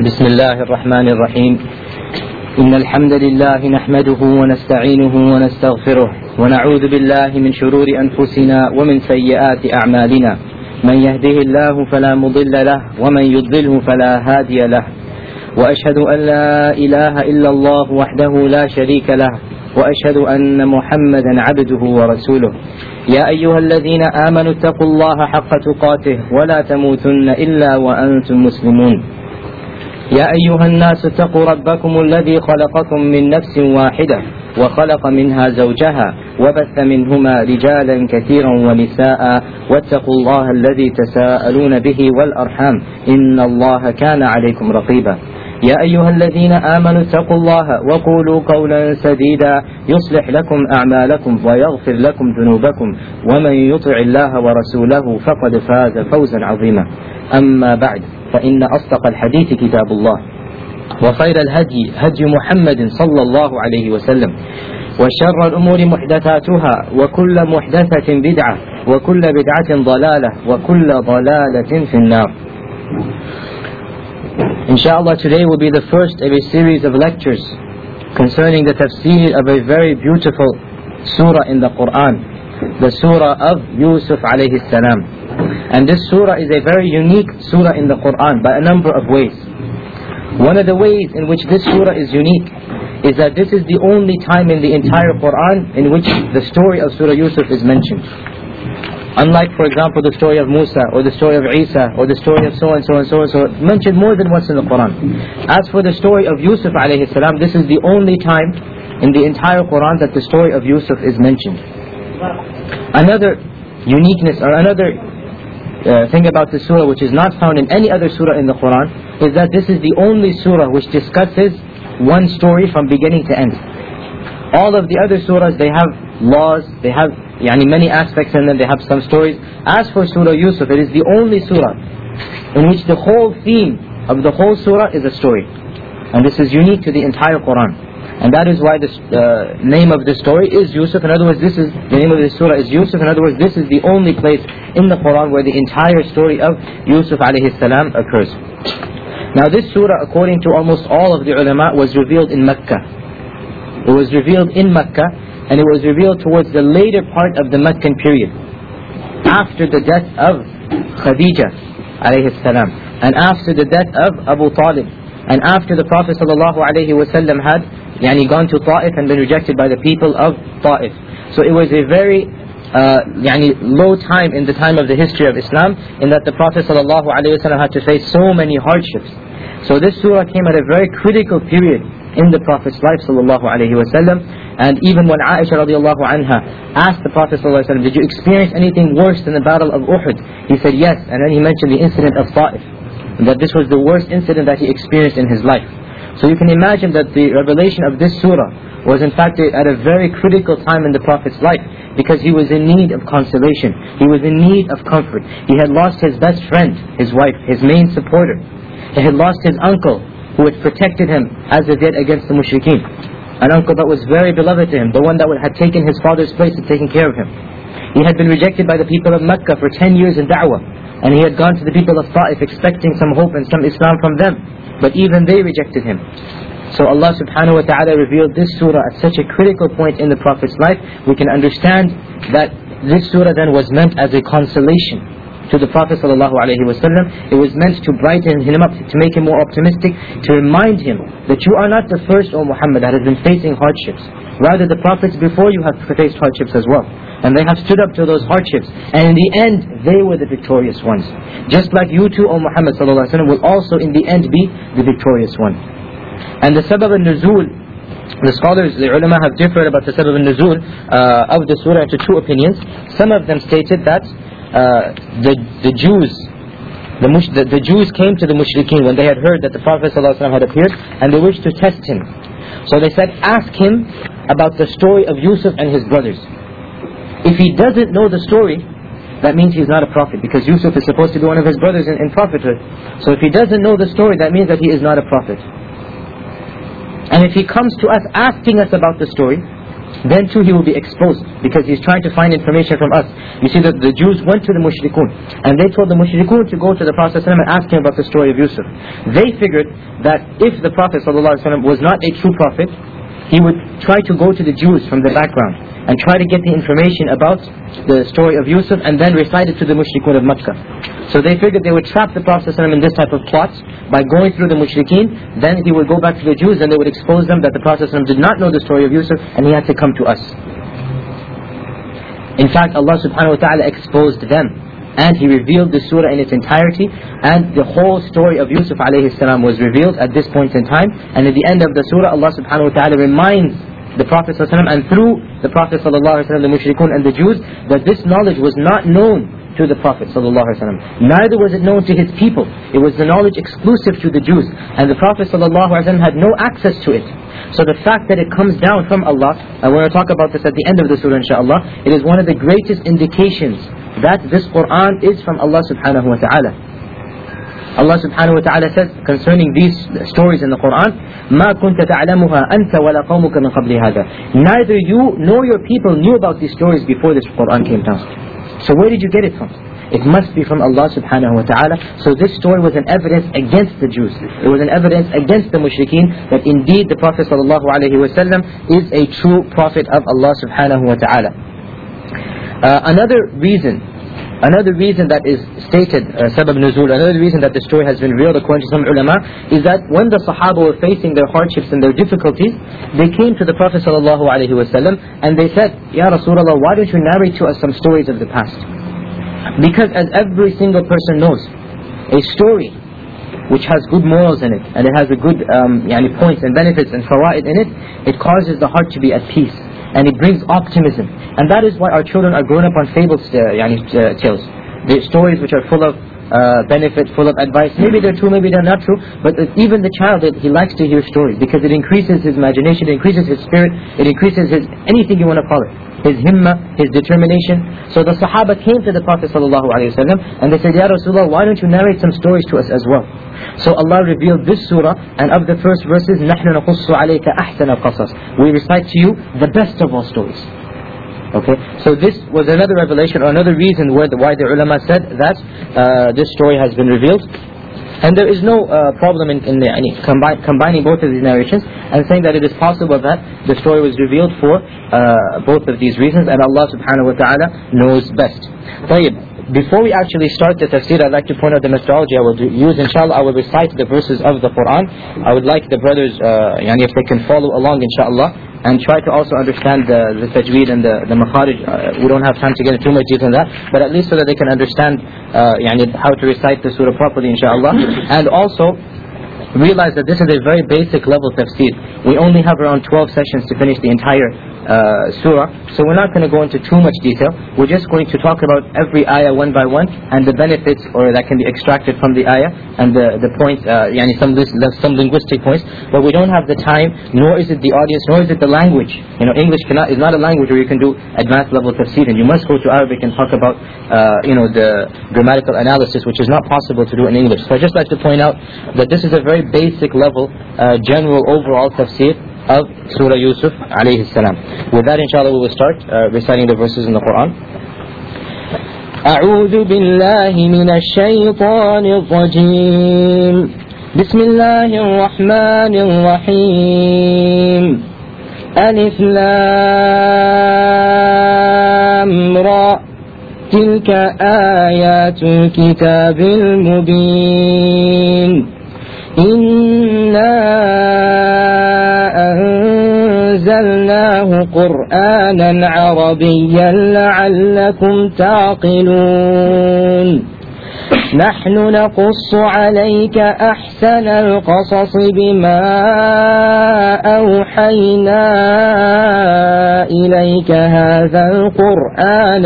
بسم الله الرحمن الرحيم. إن الحمد لله نحمده ونستعينه ونستغفره ونعوذ بالله من شرور أنفسنا ومن سيئات أعمالنا. من يهده الله فلا مضل له ومن يضلله فلا هادي له. وأشهد أن لا إله إلا الله وحده لا شريك له وأشهد أن محمدا عبده ورسوله. يا أيها الذين آمنوا اتقوا الله حق تقاته ولا تموتن إلا وأنتم مسلمون. يا أيها الناس اتقوا ربكم الذي خلقكم من نفس واحدة وخلق منها زوجها وبث منهما رجالا كثيرا ونساء واتقوا الله الذي تساءلون به والأرحام إن الله كان عليكم رقيبا. يا أيها الذين آمنوا اتقوا الله وقولوا قولا سديدا يصلح لكم أعمالكم ويغفر لكم ذنوبكم ومن يطع الله ورسوله فقد فاز فوزا عظيما. أما بعد، فإن أصدق الحديث كتاب الله وخير الهدي هدي محمد صلى الله عليه وسلم وشر الأمور محدثاتها وكل محدثة بدعة وكل بدعة ضلالة وكل ضلالة في النار. Inshallah, today will be the first of a series of lectures concerning the tafsir of a very beautiful surah in the Quran, the surah of Yusuf alayhi salam. And this surah is a very unique surah in the Quran by a number of ways. One of the ways in which this surah is unique is that this is the only time in the entire Quran in which the story of Surah Yusuf is mentioned. Unlike, for example, the story of Musa or the story of Isa or the story of so and so and so and so, mentioned more than once in the Quran. As for the story of Yusuf alayhi salam, this is the only time in the entire Quran that the story of Yusuf is mentioned. Another uniqueness or another thing about the surah which is not found in any other surah in the Quran is that this is the only surah which discusses one story from beginning to end. All of the other surahs, they have laws, they have many aspects in them, they have some stories. As for Surah Yusuf, it is the only surah in which the whole theme of the whole surah is a story. And this is unique to the entire Quran. And that is why the name of this story is Yusuf. In other words, the name of this surah is Yusuf. In other words, this is the only place in the Quran where the entire story of Yusuf alayhi salam occurs. Now this surah, according to almost all of the ulama, was revealed in Mecca. It was revealed in Mecca, and it was revealed towards the later part of the Meccan period, after the death of Khadija alayhi salam, and after the death of Abu Talib, and after the Prophet sallallahu alayhi wasallam had gone to Ta'if and been rejected by the people of Ta'if. So it was a very low time in the time of the history of Islam, in that the Prophet sallallahu alayhi wasallam had to face so many hardships. So this surah came at a very critical period in the Prophet's life sallallahu alayhi wasallam. And even when Aisha radiallahu anha asked the Prophet sallallahu alayhi wasallam, did you experience anything worse than the battle of Uhud? He said yes, and then he mentioned the incident of Ta'if, that this was the worst incident that he experienced in his life. So you can imagine that the revelation of this surah was in fact at a very critical time in the Prophet's life, because he was in need of consolation, he was in need of comfort. He had lost his best friend, his wife, his main supporter. He had lost his uncle who had protected him as a dead against the mushrikeen. An uncle that was very beloved to him, the one that had taken his father's place and taken care of him. He had been rejected by the people of Mecca for 10 years in da'wah, and he had gone to the people of Ta'if expecting some hope and some Islam from them, but even they rejected him. So Allah subhanahu wa ta'ala revealed this surah at such a critical point in the Prophet's life. We can understand that this surah then was meant as a consolation to the Prophet sallallahu alaihi wasallam. It was meant to brighten him up, to make him more optimistic, to remind him that you are not the first, O Muhammad, that has been facing hardships. Rather, the prophets before you have faced hardships as well, and they have stood up to those hardships, and in the end they were the victorious ones. Just like you too, O Muhammad sallallahu alaihi wasallam, will also in the end be the victorious one. And the sabab al-nuzul, the scholars, the ulama have differed about the sabab al-nuzul of the surah into two opinions. Some of them stated that the Jews came to the mushrikeen when they had heard that the Prophet ﷺ had appeared, and they wished to test him. So they said, ask him about the story of Yusuf and his brothers. If he doesn't know the story, that means he's not a prophet, because Yusuf is supposed to be one of his brothers in prophethood. So if he doesn't know the story, that means that he is not a prophet. And if he comes to us asking us about the story, then too he will be exposed, because he's trying to find information from us. You see that the Jews went to the mushrikun, and they told the mushrikun to go to the Prophet ﷺ and ask him about the story of Yusuf. They figured that if the Prophet ﷺ was not a true prophet, he would try to go to the Jews from the background and try to get the information about the story of Yusuf and then recite it to the mushrikun of Makkah. So they figured they would trap the Prophet ﷺ in this type of plot by going through the mushrikeen. Then he would go back to the Jews and they would expose them that the Prophet ﷺ did not know the story of Yusuf and he had to come to us. In fact, Allah subhanahu wa ta'ala exposed them, and He revealed the surah in its entirety, and the whole story of Yusuf alayhi salam was revealed at this point in time. And at the end of the surah, Allah subhanahu wa ta'ala reminds the Prophet ﷺ, and through the Prophet ﷺ, the mushrikun and the Jews, that this knowledge was not known to the Prophet ﷺ. Neither was it known to his people. It was the knowledge exclusive to the Jews, and the Prophet ﷺ had no access to it. So the fact that it comes down from Allah, and we're going to talk about this at the end of the surah inshaAllah, it is one of the greatest indications that this Qur'an is from Allah subhanahu wa ta'ala. Allah subhanahu wa ta'ala says concerning these stories in the Qur'an, مَا كُنْتَ تَعْلَمُهَا أَنْتَ وَلَا قَوْمُكَ مِنْ قَبْلِ هَذَا. Neither you nor your people knew about these stories before this Qur'an came down. So where did you get it from? It must be from Allah subhanahu wa ta'ala. So this story was an evidence against the Jews. It was an evidence against the mushrikeen that indeed the Prophet sallallahu alayhi wa sallam is a true prophet of Allah subhanahu wa ta'ala. Another reason that is stated, sabab nuzul, another reason that the story has been revealed according to some ulama, is that when the Sahaba were facing their hardships and their difficulties, they came to the Prophet sallallahu alaihi wasallam and they said, Ya Rasulullah, why don't you narrate to us some stories of the past? Because as every single person knows, a story which has good morals in it, and it has a good points and benefits and fawaid in it, it causes the heart to be at peace, and it brings optimism. And that is why our children are grown up on fables, tales. The stories which are full of benefit, full of advice. Maybe they're true, maybe they're not true, but even the child, he likes to hear stories because it increases his imagination, it increases his spirit, it increases his, anything you want to call it, his himma, his determination. So the Sahaba came to the Prophet ﷺ and they said, Ya Rasulullah, why don't you narrate some stories to us as well? So Allah revealed this surah, and of the first verses, نَحْنُ نَقُصُّ عَلَيْكَ أَحْسَنَ الْقَصَصِ. We recite to you the best of all stories. Okay, so this was another revelation, or another reason why the ulama said that this story has been revealed. And there is no problem in combining both of these narrations and saying that it is possible that the story was revealed for both of these reasons, and Allah subhanahu wa ta'ala knows best. Before we actually start the tafsir, I'd like to point out the methodology I will use. Inshallah, I will recite the verses of the Qur'an. I would like the brothers, if they can follow along, inshallah, and try to also understand the tajweed and the makharij. We don't have time to get into too much detail on that, but at least so that they can understand how to recite the surah properly, inshallah. And also realize that this is a very basic level tafsir. We only have around 12 sessions to finish the entire surah, so we're not going to go into too much detail. We're just going to talk about every ayah one by one, and the benefits or that can be extracted from the ayah, and the points, some linguistic points. But we don't have the time, nor is it the audience, nor is it the language. English is not a language where you can do advanced level tafsir, and you must go to Arabic and talk about the grammatical analysis, which is not possible to do in English. So I just like to point out that this is a very basic level, general overall tafsir of Surah Yusuf alayhi salam. With that, inshallah, we will start reciting the verses in the Quran. أعوذ بالله من الشيطان الرجيم. بسم الله الرحمن الرحيم. ألف لام را. تلك آيات الكتاب المبين. إنا أنزلناه قرآنا عربيا لعلكم تعقلون. نحن نقص عليك أحسن القصص بما أوحينا إليك هذا القرآن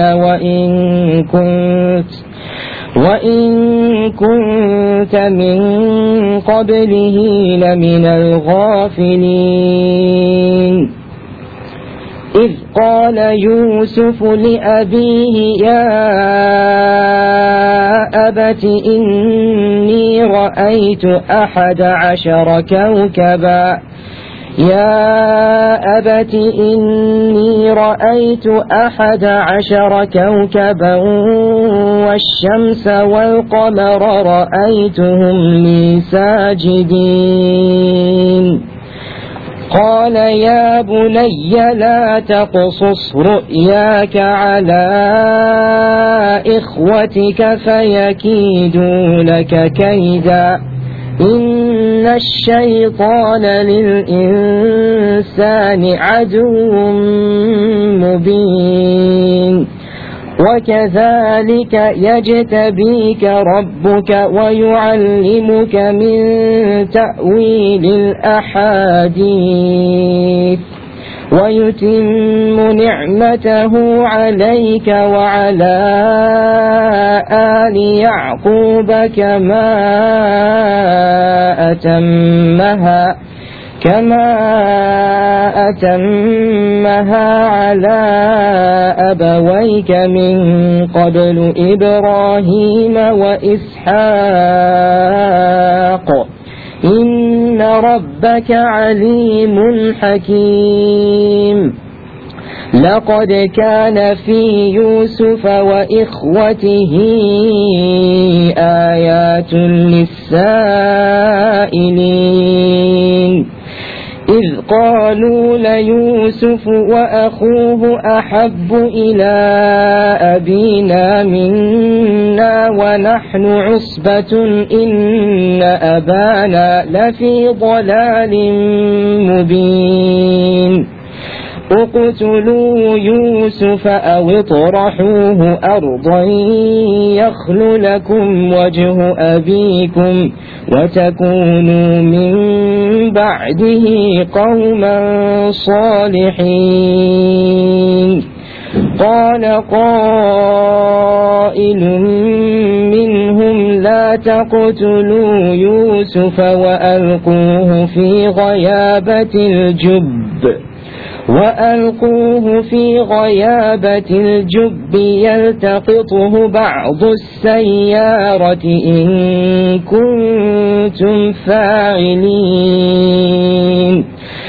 وإن كنت من قبله لمن الغافلين. إذ قال يوسف لأبيه يا أبت إني رأيت 11 كوكبا يا أبت إني رأيت 11 كوكبا والشمس والقمر رأيتهم لي ساجدين قال يا بني لا تقصص رؤياك على إخوتك فيكيدوا لك كيدا إن الشيطان للإنسان عدو مبين وكذلك يجتبيك ربك ويعلمك من تأويل الأحاديث ويتم نعمته عليك وعلى آل يعقوب كما أتمها على أبويك من قبل إبراهيم وإسحاق إن ربك عليم حكيم لقد كان في يوسف وإخوته آيات للسائلين إذ قالوا ليوسف وأخوه أحب إلى أبينا منا ونحن عصبة إن أبانا لفي ضلال مبين اقتلوا يوسف أو اطرحوه أرضا يخل لكم وجه أبيكم وتكونوا من بعده قوما صالحين قال قائل منهم لا تقتلوا يوسف وألقوه في غيابة الجب يلتقطه بعض السيارة إن كنتم فاعلين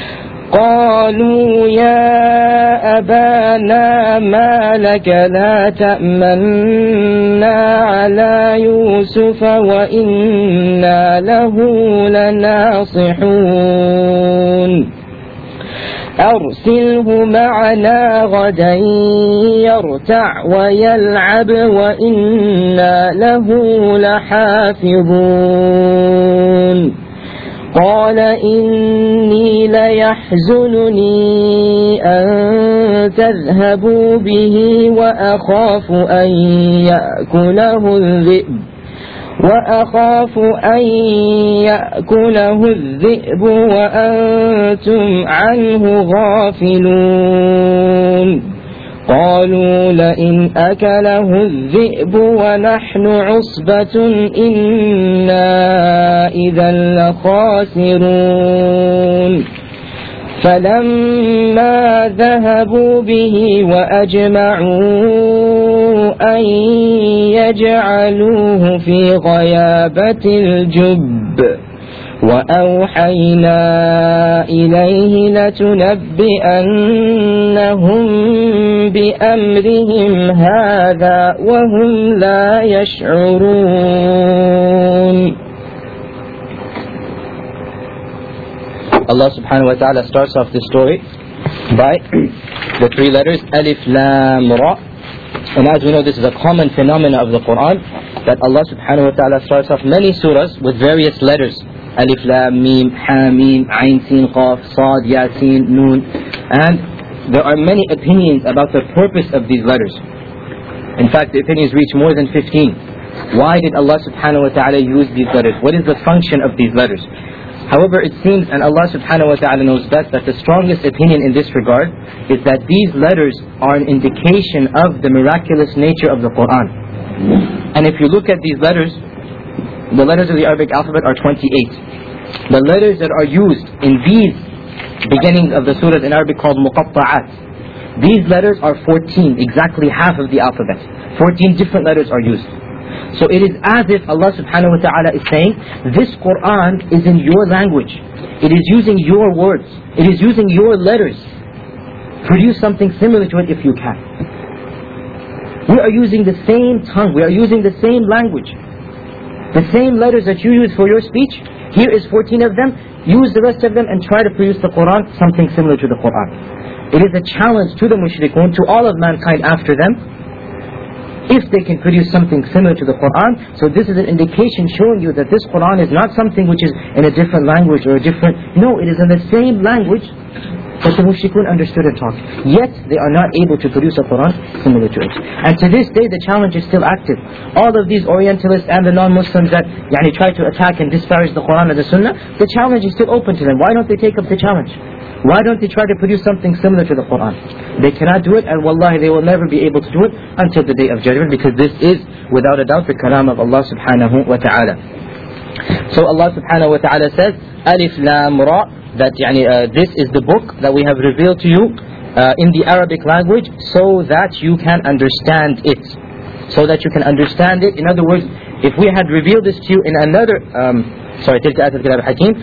قالوا يا أبانا ما لك لا تأمنا على يوسف وإنا له لناصحون أرسله معنا غدا يرتع ويلعب وإنا له لحافظون قال إني ليحزنني أن تذهبوا به وأخاف أن يأكله الذئب وأنتم عنه غافلون قالوا لئن أكله الذئب ونحن عصبة إنا إذا لخاسرون فلما ذهبوا به وأجمعوا أن يجعلوه في غيابة الجب وأوحينا إليه لتنبئنهم بأمرهم هذا وهم لا يشعرون. Allah subhanahu wa ta'ala starts off this story by the 3 letters Alif, Lam, Ra. And as we know, this is a common phenomenon of the Quran, that Allah subhanahu wa ta'ala starts off many surahs with various letters. Alif, Lam, Mim, Ha, Mim, Ain, Sin, Qaf, Sad, Yasin, Noon. And there are many opinions about the purpose of these letters. In fact, the opinions reach more than 15. Why did Allah subhanahu wa ta'ala use these letters? What is the function of these letters? However, it seems, and Allah subhanahu wa ta'ala knows best, that the strongest opinion in this regard is that these letters are an indication of the miraculous nature of the Quran. And if you look at these letters, the letters of the Arabic alphabet are 28. The letters that are used in these beginnings of the surahs in Arabic called muqatta'at, these letters are 14, exactly half of the alphabet. 14 different letters are used. So it is as if Allah subhanahu wa ta'ala is saying, this Quran is in your language. It is using your words. It is using your letters. Produce something similar to it if you can. We are using the same tongue. We are using the same language. The same letters that you use for your speech. Here is 14 of them. Use the rest of them and try to produce the Quran, something similar to the Quran. It is a challenge to the mushrikun, to all of mankind after them, if they can produce something similar to the Quran. So this is an indication showing you that this Quran is not something which is in a different language or a different... No, it is in the same language that the mushrikun understood and taught. Yet they are not able to produce a Quran similar to it. And to this day the challenge is still active. All of these Orientalists and the non-Muslims that try to attack and disparage the Quran and the Sunnah, the challenge is still open to them. Why don't they take up the challenge? Why don't they try to produce something similar to the Quran? They cannot do it, and wallahi they will never be able to do it until the day of judgment, because this is without a doubt the kalam of Allah subhanahu wa ta'ala. So Allah subhanahu wa ta'ala says, Alif Lam Ra, that this is the book that we have revealed to you in the Arabic language, so that you can understand it. So that you can understand it. In other words, if we had revealed this to you in another تلك آيات الكتاب الحكيم,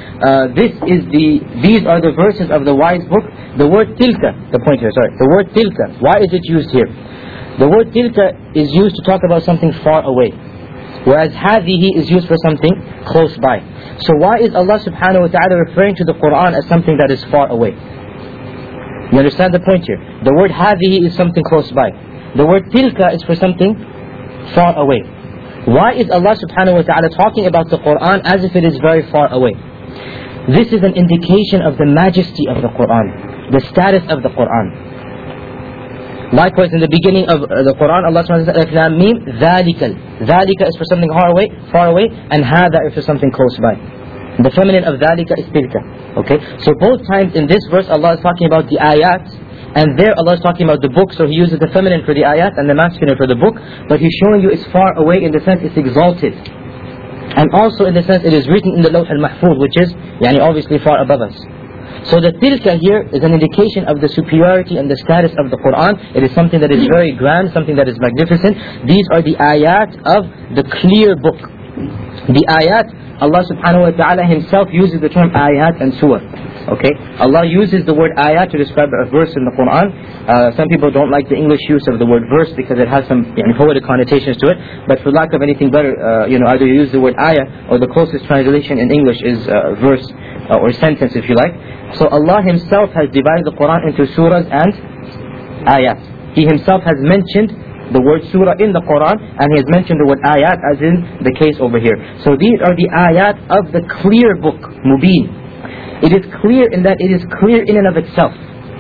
these are the verses of the wise book. The word tilka, the point here, the word tilka, why is it used here? The word tilka is used to talk about something far away, whereas hadihi is used for something close by. So why is Allah subhanahu wa ta'ala referring to the Quran as something that is far away? You understand the point here? The word hadihi is something close by. The word tilka is for something far away. Why is Allah subhanahu wa ta'ala talking about the Quran as if it is very far away? This is an indication of the majesty of the Quran, the status of the Quran. Likewise, in the beginning of the Quran, Allah subhanahu wa ta'ala says, Lam Mim, Dhalikal. Dhalika is for something far away, and Hada is for something close by. The feminine of Dhalika is Tilka. Okay? So both times in this verse, Allah is talking about the ayat, and there Allah is talking about the book, so He uses the feminine for the ayat and the masculine for the book, but He's showing you it's far away in the sense it's exalted. And also in the sense it is written in the Lawh al-Mahfuz, which is obviously far above us. So the tilka here is an indication of the superiority and the status of the Quran. It is something that is very grand, something that is magnificent. These are the ayat of the clear book. The ayat, Allah subhanahu wa ta'ala Himself uses the term ayat and surah. Okay, Allah uses the word ayat to describe a verse in the Quran. Some people don't like the English use of the word verse because it has some poetic connotations to it. But for lack of anything better, either you use the word ayah, or the closest translation in English is verse or sentence, if you like. So Allah Himself has divided the Quran into surahs and ayat. He Himself has mentioned the word surah in the Quran, and He has mentioned the word ayat as in the case over here. So these are the ayat of the clear book, Mubin. It is clear in that it is clear in and of itself,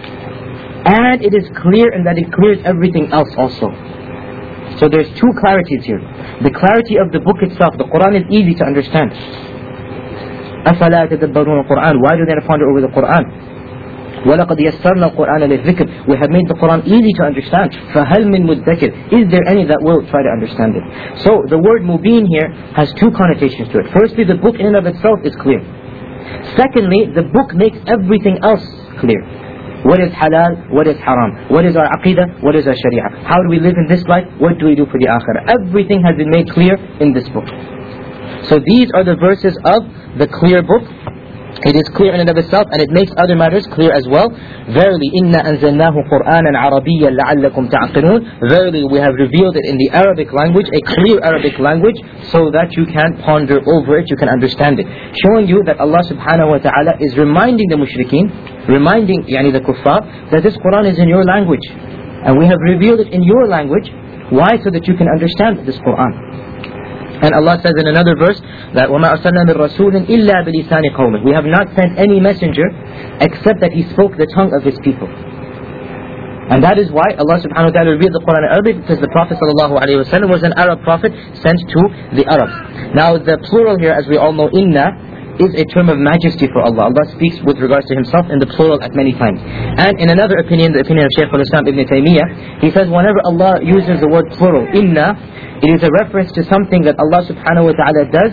and it is clear in that it clears everything else also. So there's two clarities here. The clarity of the book itself. The Quran is easy to understand. أَفَلَا تَدَبَّرُونَ الْقُرْآنَ. Why do they not ponder over the Quran? وَلَقَدْ يَسَّرْنَا الْقُرْآنَ لِلذِّكْرِ. We have made the Quran easy to understand. فَهَلْ مِن مُدَّكِرٍ. Is there any that will try to understand it? So the word mubin here has two connotations to it. Firstly, the book in and of itself is clear. Secondly, the book makes everything else clear. What is halal? What is haram? What is our aqidah? What is our sharia? How do we live in this life? What do we do for the akhirah? Everything has been made clear in this book. So these are the verses of the clear book. It is clear in and of itself, and it makes other matters clear as well. Verily, inna anzalnahu Qur'anan Arabiyyan la'allakum ta'qilun. Verily, we have revealed it in the Arabic language, a clear Arabic language, so that you can ponder over it, you can understand it. Showing you that Allah subhanahu wa ta'ala is reminding the mushrikeen, reminding the kuffar, that this Qur'an is in your language. And we have revealed it in your language. Why? So that you can understand this Qur'an. And Allah says in another verse that وَمَا أَرْسَلْنَا مِن رَسُولٍ إِلَّا بِلِسَانِ قَوْمٍ. We have not sent any messenger except that he spoke the tongue of his people. And that is why Allah subhanahu wa ta'ala revealed the Quran in Arabic, because the Prophet sallallahu alayhi wa sallam was an Arab prophet sent to the Arabs. Now the plural here, as we all know, inna, is a term of majesty for Allah. Allah speaks with regards to Himself in the plural at many times. And in another opinion, the opinion of Shaykh al-Islam Ibn Taymiyyah, he says whenever Allah uses the word plural, inna, it is a reference to something that Allah subhanahu wa ta'ala does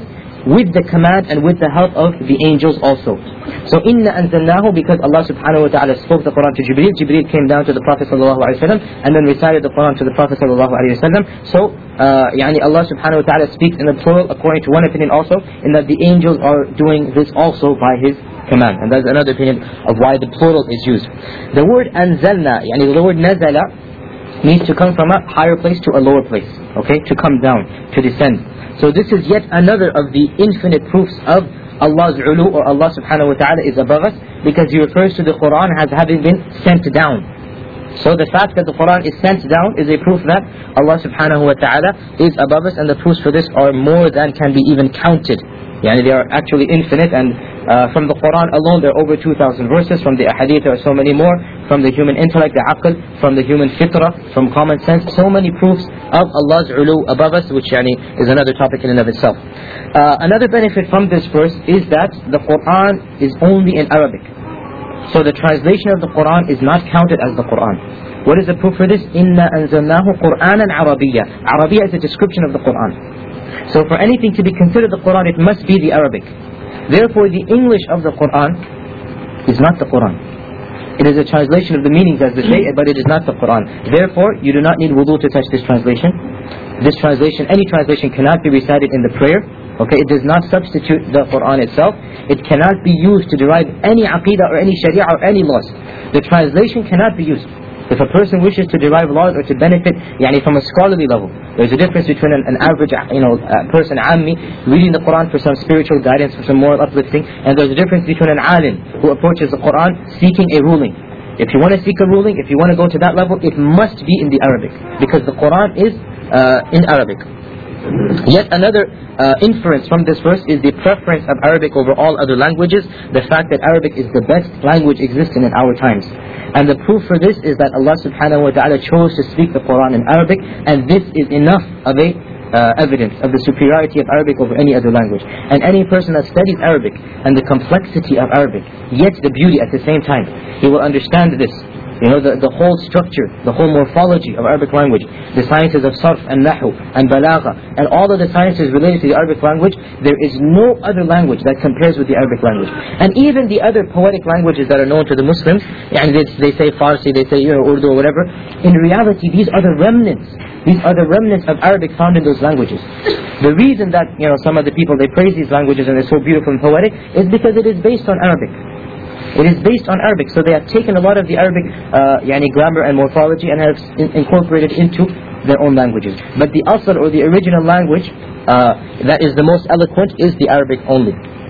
with the command and with the help of the angels also. So inna anzalnahu, because Allah subhanahu wa ta'ala spoke the Quran to Jibreel. Jibreel came down to the Prophet sallallahu alaihi wasallam and then recited the Quran to the Prophet sallallahu alaihi wasallam. So Allah subhanahu wa ta'ala speaks in the plural according to one opinion also, in that the angels are doing this also by His command. And that's another opinion of why the plural is used. The word anzalna, the word nazala, means to come from a higher place to a lower place. Okay, to come down, to descend. So this is yet another of the infinite proofs of Allah's ulu, or Allah subhanahu wa ta'ala is above us, because He refers to the Quran as having been sent down. So the fact that the Quran is sent down is a proof that Allah subhanahu wa ta'ala is above us, and the proofs for this are more than can be even counted. They are actually infinite, and from the Quran alone there are over 2,000 verses. From the ahadith there are so many more. From the human intellect, the aql, from the human fitrah, from common sense, so many proofs of Allah's ulu above us, which is another topic in and of itself. Another benefit from this verse is that the Quran is only in Arabic. So the translation of the Quran is not counted as the Quran. What is the proof for this? Inna anzalnahu Qur'anan Arabiyya. Arabiyya is a description of the Quran. So for anything to be considered the Quran, it must be the Arabic. Therefore the English of the Quran is not the Quran. It is a translation of the meanings, as they say, but it is not the Quran. Therefore, you do not need wudu to touch this translation. This translation, any translation, cannot be recited in the prayer. Okay, it does not substitute the Quran itself. It cannot be used to derive any aqidah or any sharia or any laws. The translation cannot be used. If a person wishes to derive laws or to benefit from a scholarly level, there's a difference between an average person, ammi, reading the Quran for some spiritual guidance, for some moral uplifting, and there's a difference between an alim who approaches the Quran seeking a ruling. If you want to seek a ruling, if you want to go to that level, it must be in the Arabic, because the Quran is in Arabic. Yet another inference from this verse is the preference of Arabic over all other languages, the fact that Arabic is the best language existing in our times. And the proof for this is that Allah subhanahu wa ta'ala chose to speak the Quran in Arabic, and this is enough of a evidence of the superiority of Arabic over any other language. And any person that studies Arabic and the complexity of Arabic, yet the beauty at the same time, he will understand this. The whole structure, the whole morphology of Arabic language, the sciences of sarf and nahu and balagha, and all of the sciences related to the Arabic language, there is no other language that compares with the Arabic language. And even the other poetic languages that are known to the Muslims, they say Farsi, they say Urdu or whatever, in reality these are the remnants. These are the remnants of Arabic found in those languages. The reason that some of the people, they praise these languages and they're so beautiful and poetic is because it is based on Arabic. It is based on Arabic, so they have taken a lot of the Arabic grammar and morphology and have incorporated into their own languages. But the asl, or the original language that is the most eloquent, is the Arabic only.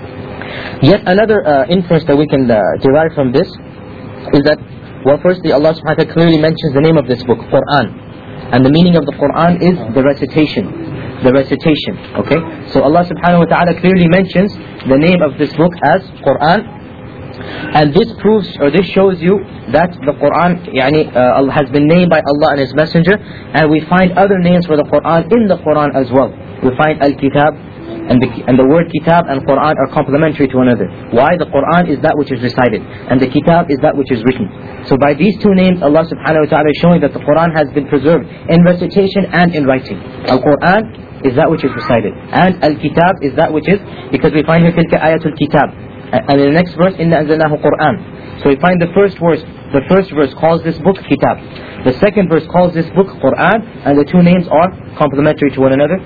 Yet another inference that we can derive from this is that, firstly Allah subhanahu wa ta'ala clearly mentions the name of this book, Quran. And the meaning of the Quran is the recitation. The recitation, okay? So Allah subhanahu wa ta'ala clearly mentions the name of this book as Quran. And this proves, or this shows you that the Quran has been named by Allah and His Messenger, and we find other names for the Quran in the Quran as well. We find Al-Kitab, and the word Kitab and Quran are complementary to one another. Why? The Quran is that which is recited, and the Kitab is that which is written. So by these two names, Allah subhanahu wa ta'ala is showing that the Quran has been preserved in recitation and in writing. Al-Quran is that which is recited, and Al-Kitab is that which is, because we find here tilka ayatul Kitab. And in the next verse, Inna anzalnahu Qur'an. So we find the first verse calls this book Kitab. The second verse calls this book Qur'an, and the two names are complementary to one another,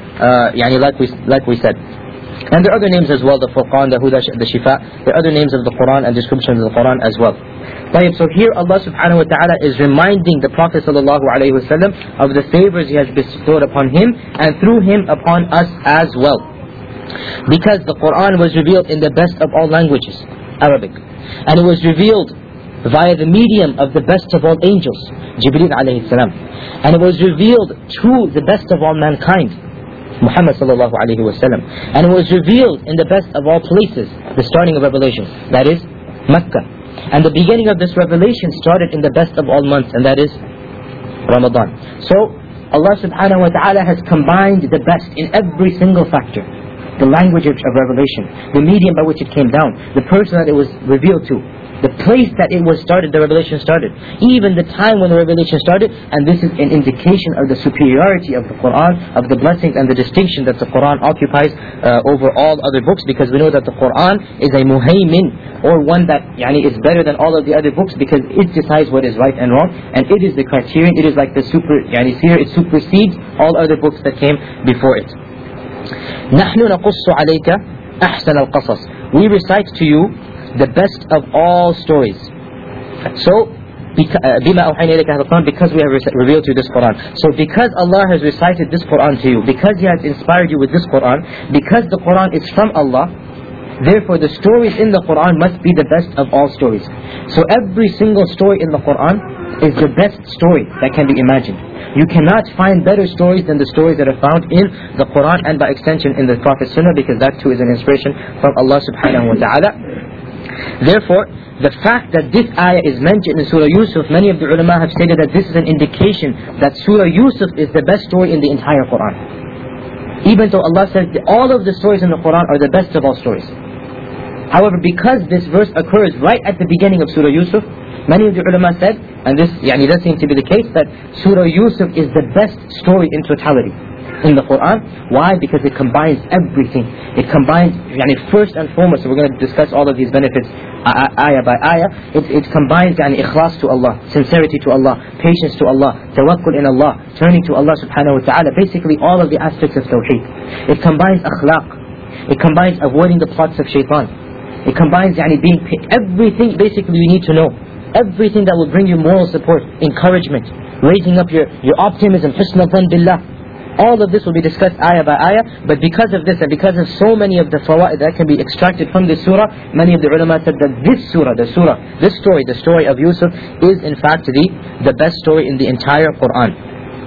like we said. And there are other names as well, the Furqan, the Huda, the Shifa. There are other names of the Quran and descriptions of the Quran as well. So here Allah subhanahu wa ta'ala is reminding the Prophet sallallahu alayhi wa sallam of the favors He has bestowed upon him, and through him upon us as well. Because the Quran was revealed in the best of all languages, Arabic. And it was revealed via the medium of the best of all angels, Jibreel alayhi salam. And it was revealed to the best of all mankind, Muhammad sallallahu alayhi wa sallam. And it was revealed in the best of all places, the starting of revelation, that is Mecca. And the beginning of this revelation started in the best of all months, and that is Ramadan. So Allah subhanahu wa ta'ala has combined the best in every single factor. the language of revelation, the medium by which it came down, the person that it was revealed to, the place that it was started, the revelation started, even the time when the revelation started. And this is an indication of the superiority of the Qur'an, of the blessings and the distinction that the Qur'an occupies over all other books, because we know that the Qur'an is a muhaymin, or one that is better than all of the other books, because it decides what is right and wrong, and it is the criterion. It is like the it supersedes all other books that came before it. نحن نقص عليك أحسن القصص. We recite to you the best of all stories. So, بما أوحينا إليك هذا القرآن, because we have revealed to you this Qur'an. So because Allah has recited this Qur'an to you, because He has inspired you with this Qur'an, because the Qur'an is from Allah, therefore the stories in the Qur'an must be the best of all stories. So every single story in the Qur'an is the best story that can be imagined. You cannot find better stories than the stories that are found in the Qur'an, and by extension in the Prophet's Sunnah, because that too is an inspiration from Allah subhanahu wa ta'ala. Therefore, the fact that this ayah is mentioned in Surah Yusuf, many of the ulama have stated that this is an indication that Surah Yusuf is the best story in the entire Qur'an. Even though Allah says that all of the stories in the Qur'an are the best of all stories. However, because this verse occurs right at the beginning of Surah Yusuf, many of the ulama said, and this does seem to be the case, that Surah Yusuf is the best story in totality in the Qur'an. Why? Because it combines everything. It combines, first and foremost, so we're going to discuss all of these benefits ayah by ayah. It combines ikhlas to Allah, sincerity to Allah, patience to Allah, tawakkul in Allah, turning to Allah subhanahu wa ta'ala, basically all of the aspects of tawheed. It combines akhlaq. It combines avoiding the plots of shaitan. It combines being everything basically you need to know. Everything that will bring you moral support, encouragement, raising up your optimism, husn dhann billah. All of this will be discussed ayah by ayah. But because of this, and because of so many of the fawaid that can be extracted from this surah, many of the ulama said that this story, the story of Yusuf, is in fact the best story in the entire Qur'an.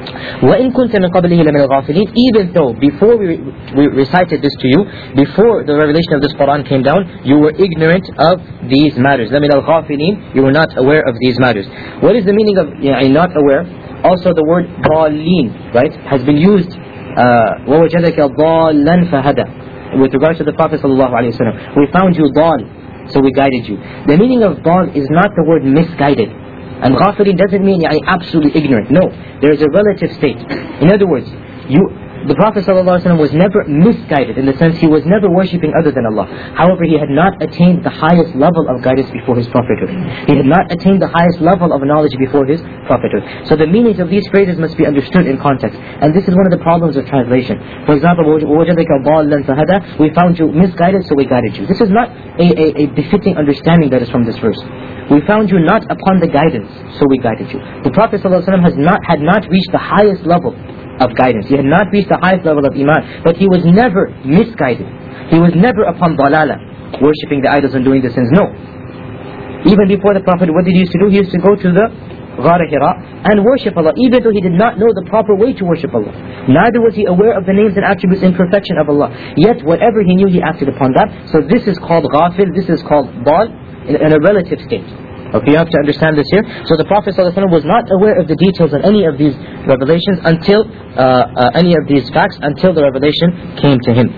وَإِن كُنْتَ مِنْ قَبْلِهِ لَمِنَ الْغَافِلِينَ. Even though before we recited this to you, before the revelation of this Qur'an came down, you were ignorant of these matters. لَمِنَ الْغَافِلِينَ. You were not aware of these matters. What is the meaning of not aware? Also the word ضَالِّينَ, right, has been used وَوَجَدَكَ ضَالًّا فَهَدَى with regards to the Prophet ﷺ. We found you ضال, so we guided you. The meaning of ضال is not the word misguided. And ghafilin doesn't mean absolutely ignorant. No, there is a relative state. In other words, the Prophet ﷺ was never misguided, in the sense he was never worshipping other than Allah. However, he had not attained the highest level of guidance before his prophethood. He had not attained the highest level of knowledge before his prophethood. So the meanings of these phrases must be understood in context. And this is one of the problems of translation. For example, وَوَجَدَكَ ضَالًّا فَهَدَى. We found you misguided, so we guided you. This is not a befitting understanding that is from this verse. We found you not upon the guidance, so we guided you. The Prophet ﷺ had not reached the highest level of guidance. He had not reached the highest level of iman, but he was never misguided. He was never upon dalala, worshipping the idols and doing the sins. No. Even before the Prophet, what did he used to do? He used to go to the Ghar Hira and worship Allah, even though he did not know the proper way to worship Allah. Neither was he aware of the names and attributes in perfection of Allah. Yet whatever he knew, he acted upon that. So this is called ghafil, this is called dal, in a relative state. Okay, you have to understand this here. So the Prophet ﷺ was not aware of the details of any of these revelations until any of these facts, until the revelation came to him.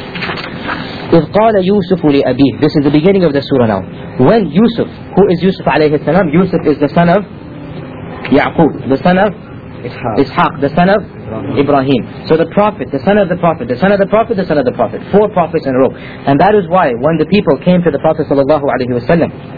إِذْ قَالَ يُوسُفُ لِأَبِيهِ. This is the beginning of the surah now. When Yusuf, who is Yusuf alayhi salam? Yusuf is the son of Yaqub, the son of Ishaq, the son of Ibrahim. So the Prophet, the son of the Prophet, the son of the Prophet, the son of the Prophet. 4 prophets in a row. And that is why when the people came to the Prophet ﷺ,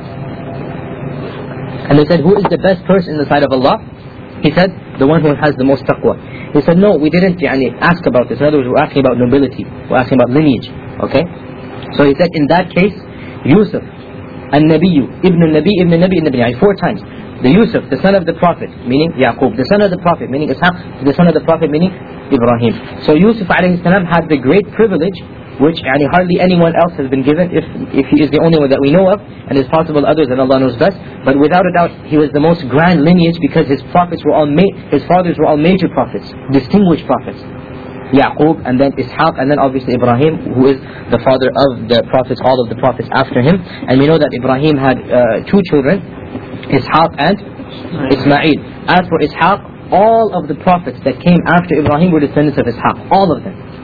and they said, who is the best person in the sight of Allah? He said, the one who has the most taqwa. He said, no, we didn't ask about this. In other words, we're asking about nobility. We're asking about lineage. Okay? So he said, in that case, Yusuf, An-Nabiyyu, Ibn Nabi, Ibn Nabi, Ibn Nabi, 4 times. The Yusuf, the son of the Prophet, meaning Yaqub. The son of the Prophet, meaning Ishaq. The son of the Prophet, meaning Ibrahim. So Yusuf alayhi salam had the great privilege, which hardly anyone else has been given, if he is the only one that we know of, and there's possible others that Allah knows best. But without a doubt, he was the most grand lineage, because his fathers were all major prophets, distinguished prophets. Yaqub, and then Ishaq, and then obviously Ibrahim, who is the father of the prophets, all of the prophets after him. And we know that Ibrahim had 2 children, Ishaq and Ismail. As for Ishaq, all of the prophets that came after Ibrahim were descendants of Ishaq, all of them.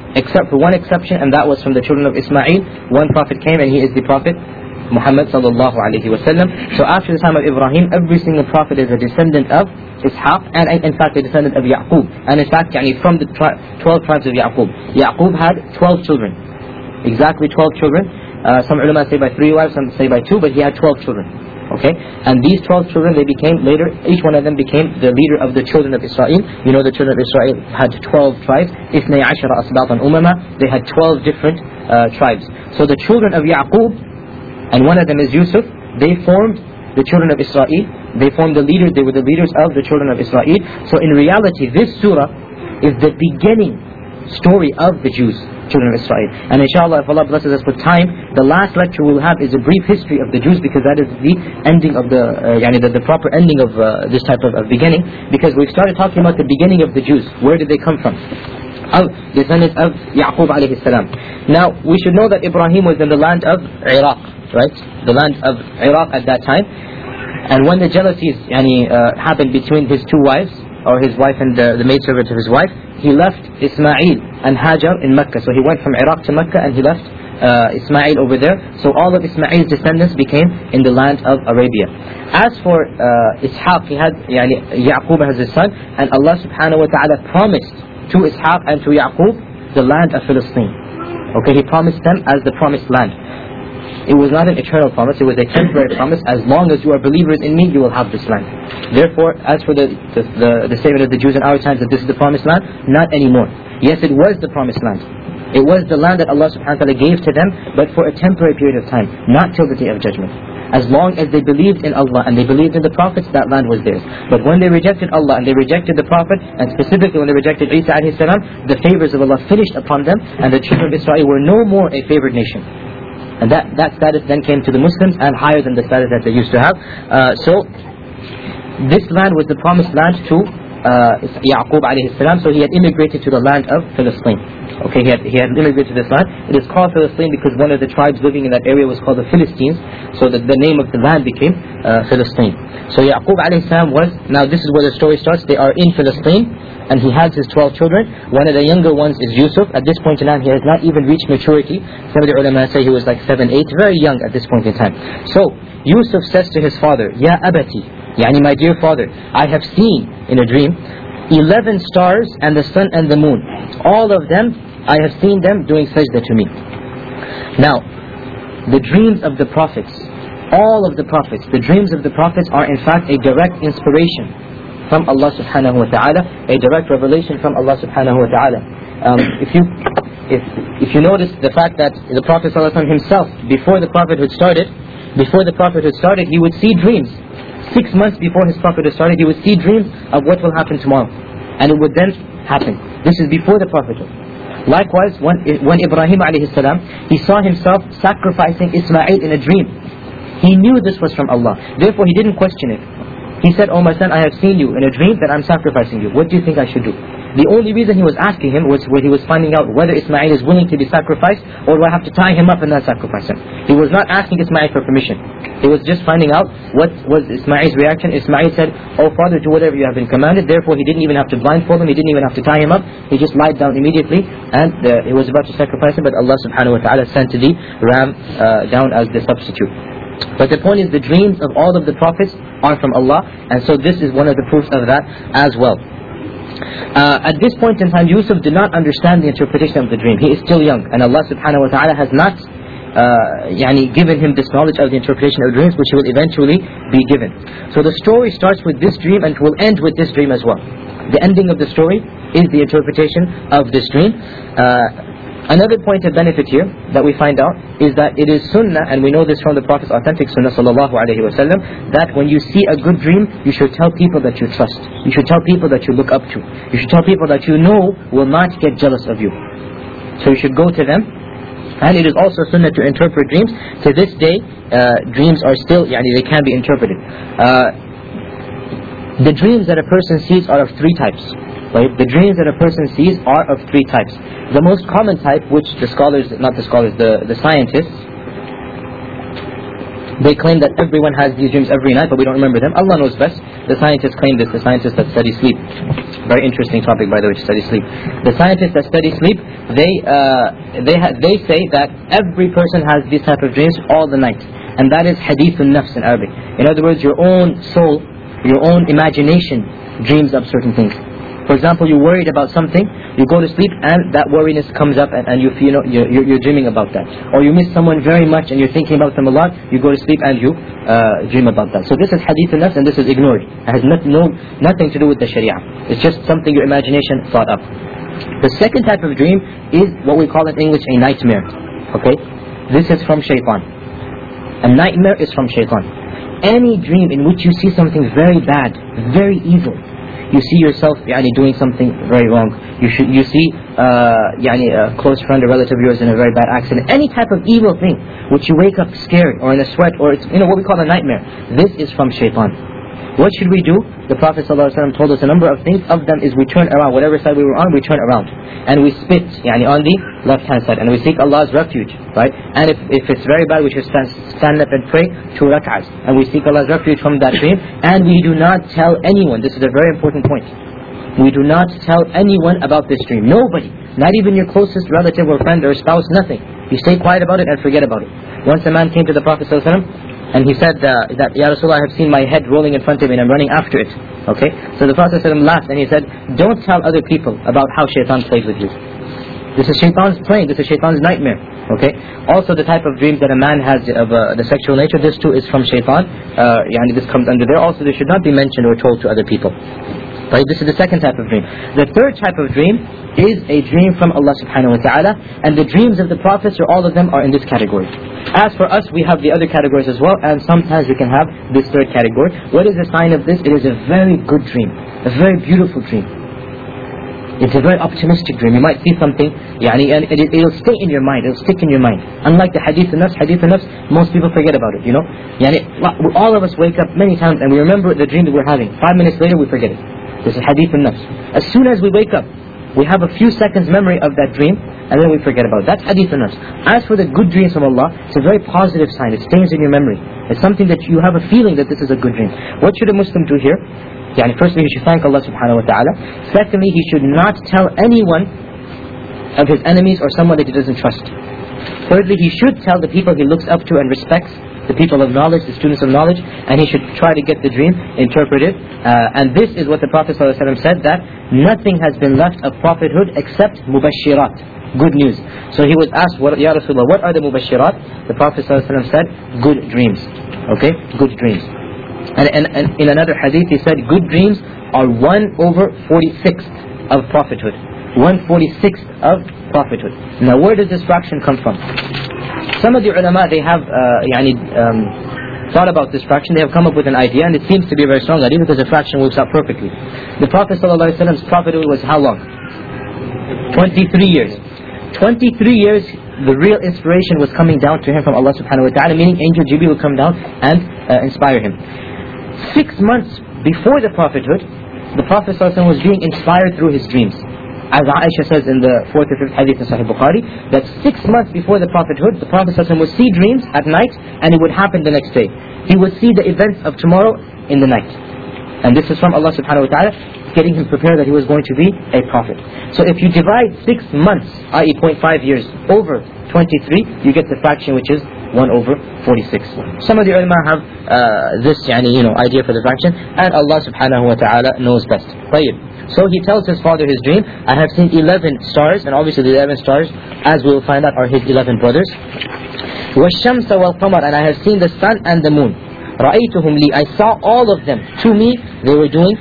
except for one exception, and that was from the children of Ismail. One prophet came, and he is the prophet Muhammad sallallahu alaihi wasallam. So after the time of Ibrahim, every single prophet is a descendant of Ishaq, and in fact a descendant of Yaqub. And in fact, from the 12 tribes of Yaqub. Yaqub had 12 children, exactly 12 children. Some ulama say by 3 wives, some say by 2, but he had 12 children. Okay, and these 12 children, they became later, each one of them became the leader of the children of Israel. You know, the children of Israel had 12 tribes. Ithnay ashara asbatan umama. They had 12 different tribes. So the children of Yaqub, and one of them is Yusuf, they formed the children of Israel. They formed the leaders, they were the leaders of the children of Israel. So in reality, this surah is the beginning story of the Jews, children of Israel. And inshallah, if Allah blesses us with time, the last lecture we'll have is a brief history of the Jews, because that is the ending of the proper ending of this type of beginning. Because we've started talking about the beginning of the Jews. Where did they come from? Descendants of Yaqub alayhi salam. Now, we should know that Ibrahim was in the land of Iraq, right? The land of Iraq at that time. And when the jealousies happened between his 2 wives, or his wife and the maidservant of his wife, he left Ismail and Hajar in Mecca. So he went from Iraq to Mecca, and he left Ismail over there. So all of Ismail's descendants became in the land of Arabia. As for Ishaq, he had Yaqub as his son, and Allah subhanahu wa ta'ala promised to Ishaq and to Yaqub the land of Philistine. Okay, he promised them as the promised land. It was not an eternal promise, it was a temporary promise. As long as you are believers in me, you will have this land. Therefore, as for the statement of the Jews in our times that this is the promised land, not anymore. Yes, it was the promised land. It was the land that Allah subhanahu wa ta'ala gave to them, but for a temporary period of time, not till the day of judgment. As long as they believed in Allah and they believed in the prophets, that land was theirs. But when they rejected Allah and they rejected the Prophet, and specifically when they rejected Isa alayhi salam, the favors of Allah finished upon them, and the children of Israel were no more a favored nation. And that status then came to the Muslims, and higher than the status that they used to have. So this land was the promised land to Yaqub alayhi salam. So he had immigrated to the land of Philistine. Okay, he had immigrated to this land. It is called Philistine because one of the tribes living in that area was called the Philistines. So the name of the land became Philistine. So Yaqub alayhi salam was, now this is where the story starts. They are in Philistine, and he has his 12 children. One of the younger ones is Yusuf. At this point in time, he has not even reached maturity. Some of the ulama say he was like 7, 8, very young at this point in time. So Yusuf says to his father, Ya abati, yani my dear father, I have seen in a dream 11 stars and the sun and the moon. All of them, I have seen them doing sajda to me. Now, the dreams of the prophets, all of the prophets, the dreams of the prophets are in fact a direct inspiration from Allah subhanahu wa ta'ala, a direct revelation from Allah subhanahu wa ta'ala. If you notice the fact that the Prophet ﷺ himself, before the prophethood started, he would see dreams. 6 months before his prophethood started, he would see dreams of what will happen tomorrow, and it would then happen. This is before the prophethood. Likewise, when Ibrahim alayhi salam, he saw himself sacrificing Ismail in a dream. He knew this was from Allah. Therefore, he didn't question it. He said, "Oh my son, I have seen you in a dream that I'm sacrificing you. What do you think I should do?" The only reason he was asking him was where he was finding out whether Ismail is willing to be sacrificed, or do I have to tie him up and not sacrifice him. He was not asking Ismail for permission. He was just finding out what was Ismail's reaction. Ismail said, "Oh father, do whatever you have been commanded." Therefore he didn't even have to blindfold him, he didn't even have to tie him up. He just lied down immediately, and he was about to sacrifice him, but Allah subhanahu wa ta'ala sent the ram down as the substitute. But the point is, the dreams of all of the prophets are from Allah, and so this is one of the proofs of that as well. At this point in time, Yusuf did not understand the interpretation of the dream. He is still young, and Allah subhanahu wa ta'ala has not given him this knowledge of the interpretation of dreams, which he will eventually be given. So the story starts with this dream and will end with this dream as well. The ending of the story is the interpretation of this dream. Another point of benefit here that we find out is that it is sunnah, and we know this from the Prophet's authentic sunnah sallallahu alayhi wa sallam, that when you see a good dream, you should tell people that you trust. You should tell people that you look up to. You should tell people that you know will not get jealous of you. So you should go to them. And it is also sunnah to interpret dreams. To this day, dreams are still, they can be interpreted. The dreams that a person sees are of 3 types. Right? The dreams that a person sees are of 3 types. The most common type, which the scientists, they claim that everyone has these dreams every night, but we don't remember them. Allah knows best. The scientists claim this, the scientists that study sleep. Very interesting topic, by the way, to study sleep. The scientists that study sleep, they say that every person has these type of dreams all the night. And that is hadithun nafs in Arabic. In other words, your own soul, your own imagination dreams up certain things. For example, you're worried about something, you go to sleep and that worriness comes up and you feel, you're dreaming about that. Or you miss someone very much and you're thinking about them a lot, you go to sleep and you dream about that. So this is hadith al-nafs and this is ignored. It has nothing to do with the sharia. It's just something your imagination thought up. The second type of dream is what we call in English a nightmare. Okay? This is from shaitan. A nightmare is from shaitan. Any dream in which you see something very bad, very evil, you see yourself doing something very wrong, you see a close friend or relative of yours in a very bad accident, any type of evil thing which you wake up scared or in a sweat, or it's what we call a nightmare, this is from shaitan. What should we do? The Prophet ﷺ told us a number of things. Of them is we turn around, whatever side we were on, we turn around and we spit on the left hand side and we seek Allah's refuge, right? And if it's very bad, we should stand up and pray 2 rak'ahs and we seek Allah's refuge from that dream. And we do not tell anyone. This is a very important point. We do not tell anyone about this dream. Nobody, not even your closest relative or friend or spouse, nothing. You stay quiet about it and forget about it. Once a man came to the Prophet ﷺ and he said that, Ya Rasulullah, I have seen my head rolling in front of me and I'm running after it. Okay? So the Prophet ﷺ laughed and he said, don't tell other people about how shaitan plays with you. This is shaitan's playing, this is shaitan's nightmare. Okay? Also the type of dreams that a man has of the sexual nature, this too is from shaitan. This comes under there. Also this should not be mentioned or told to other people. Right? This is the second type of dream. The third type of dream is a dream from Allah subhanahu wa ta'ala, and the dreams of the prophets, or all of them, are in this category. As for us, we have the other categories as well, and sometimes we can have this third category. What is the sign of this? It is a very good dream, a very beautiful dream. It's a very optimistic dream. You might see something, and it'll stay in your mind, it'll stick in your mind. Unlike the hadith al-nafs, most people forget about it, all of us wake up many times and we remember the dream that we're having. 5 minutes later we forget it. This is hadith al-nafs. As soon as we wake up, we have a few seconds memory of that dream and then we forget about it. That's hadith al-nafs. As for the good dreams from Allah, it's a very positive sign. It stays in your memory. It's something that you have a feeling that this is a good dream. What should a Muslim do here? Firstly, he should thank Allah subhanahu wa ta'ala. Secondly, he should not tell anyone of his enemies or someone that he doesn't trust. Thirdly, he should tell the people he looks up to and respects, the people of knowledge, the students of knowledge, and he should try to get the dream interpreted. And this is what the Prophet ﷺ said, that nothing has been left of prophethood except mubashirat, good news. So he was asked, Ya Rasulullah, what are the mubashirat? The Prophet ﷺ said, good dreams. Okay, good dreams. And in another hadith he said, good dreams are 1/46th of prophethood. 1/46th of prophethood. Now where does this fraction come from? Some of the ulama, they have thought about this fraction. They have come up with an idea, and it seems to be a very strong idea because the fraction works out perfectly. The Prophet ﷺ's prophethood was how long? 23 years. 23 years the real inspiration was coming down to him from Allah subhanahu wa ta'ala, meaning Angel Jibreel would come down and inspire him. 6 months before the prophethood, the Prophet ﷺ was being inspired through his dreams. As Aisha says in the 4th or 5th hadith in Sahih Bukhari, that 6 months before the prophethood, the Prophet ﷺ would see dreams at night and it would happen the next day. He would see the events of tomorrow in the night. And this is from Allah subhanahu wa ta'ala, getting him prepared that he was going to be a prophet. So if you divide 6 months, i.e. 0.5 years, over 23, you get the fraction which is 1/46. Some of the ulama have this idea for the fraction, and Allah subhanahu wa ta'ala knows best. So he tells his father his dream, I have seen 11 stars, and obviously the 11 stars, as we will find out, are his 11 brothers. وَالشَّمْسَ وَالْقَمَرَ, and I have seen the sun and the moon. رَأَيْتُهُمْ لِي, I saw all of them. To me, they were doing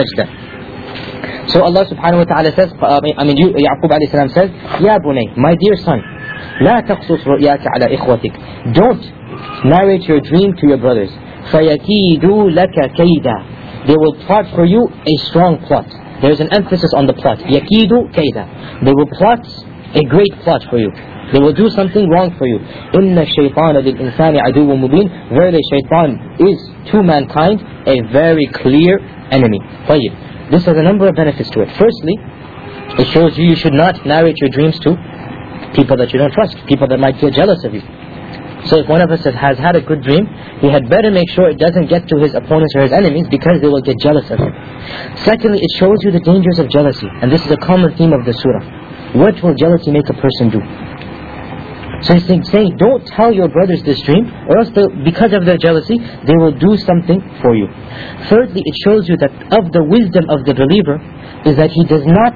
sajda. So Allah subhanahu wa ta'ala says, Yaqub alayhi salam says, Ya bunay, my dear son, لا تقصص رؤياك على إخوتك. Don't narrate your dream to your brothers. فَيَكِيدُوا لَكَ كَيْدًا. They will plot for you a strong plot. There is an emphasis on the plot. يَكِيدُوا كَيْدًا. They will plot a great plot for you. They will do something wrong for you. إِنَّ الشَّيْطَانَ لِلْإِنسَانِ عَدُوٌّ مُبِينٌ. Verily shaitan is to mankind a very clear enemy. This has a number of benefits to it. Firstly, it shows you should not narrate your dreams to people that you don't trust, people that might feel jealous of you. So if one of us has had a good dream, he had better make sure it doesn't get to his opponents or his enemies, because they will get jealous of him. Secondly, it shows you the dangers of jealousy, and this is a common theme of the surah. What will jealousy make a person do? So he's saying, don't tell your brothers this dream, or else because of their jealousy, they will do something for you. Thirdly, it shows you that of the wisdom of the believer is that he does not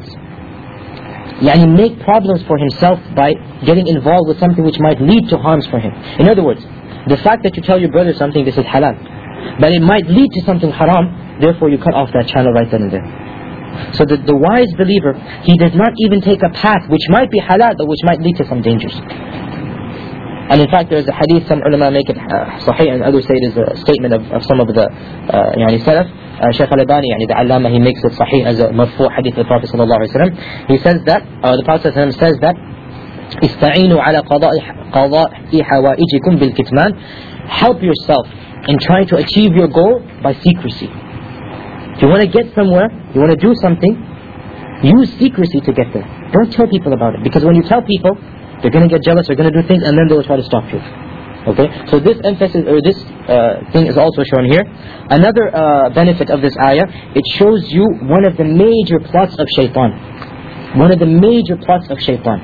make problems for himself by getting involved with something which might lead to harms for him. In other words, the fact that you tell your brother something, this is halal, but it might lead to something haram, therefore you cut off that channel right then and there. So the wise believer, he does not even take a path which might be halal, but which might lead to some dangers. And in fact, there is a hadith, some ulama make it sahih, and others say it is a statement of some of the salaf. Shaykh al-Albani, the allama, he makes it sahih as a marfu' hadith of the Prophet sallallahu alaihi wasallam. He says that, the Prophet sallallahu alaihi wasallam says that, استعينوا على قضاء حوائجكم بالكتمان. Help yourself in trying to achieve your goal by secrecy. If you want to get somewhere, you want to do something, use secrecy to get there. Don't tell people about it, because when you tell people, they're going to get jealous, they're going to do things, and then they will try to stop you. Okay, so this emphasis, or this thing is also shown here. Another benefit of this ayah, it shows you one of the major plots of shaitan. One of the major plots of shaitan,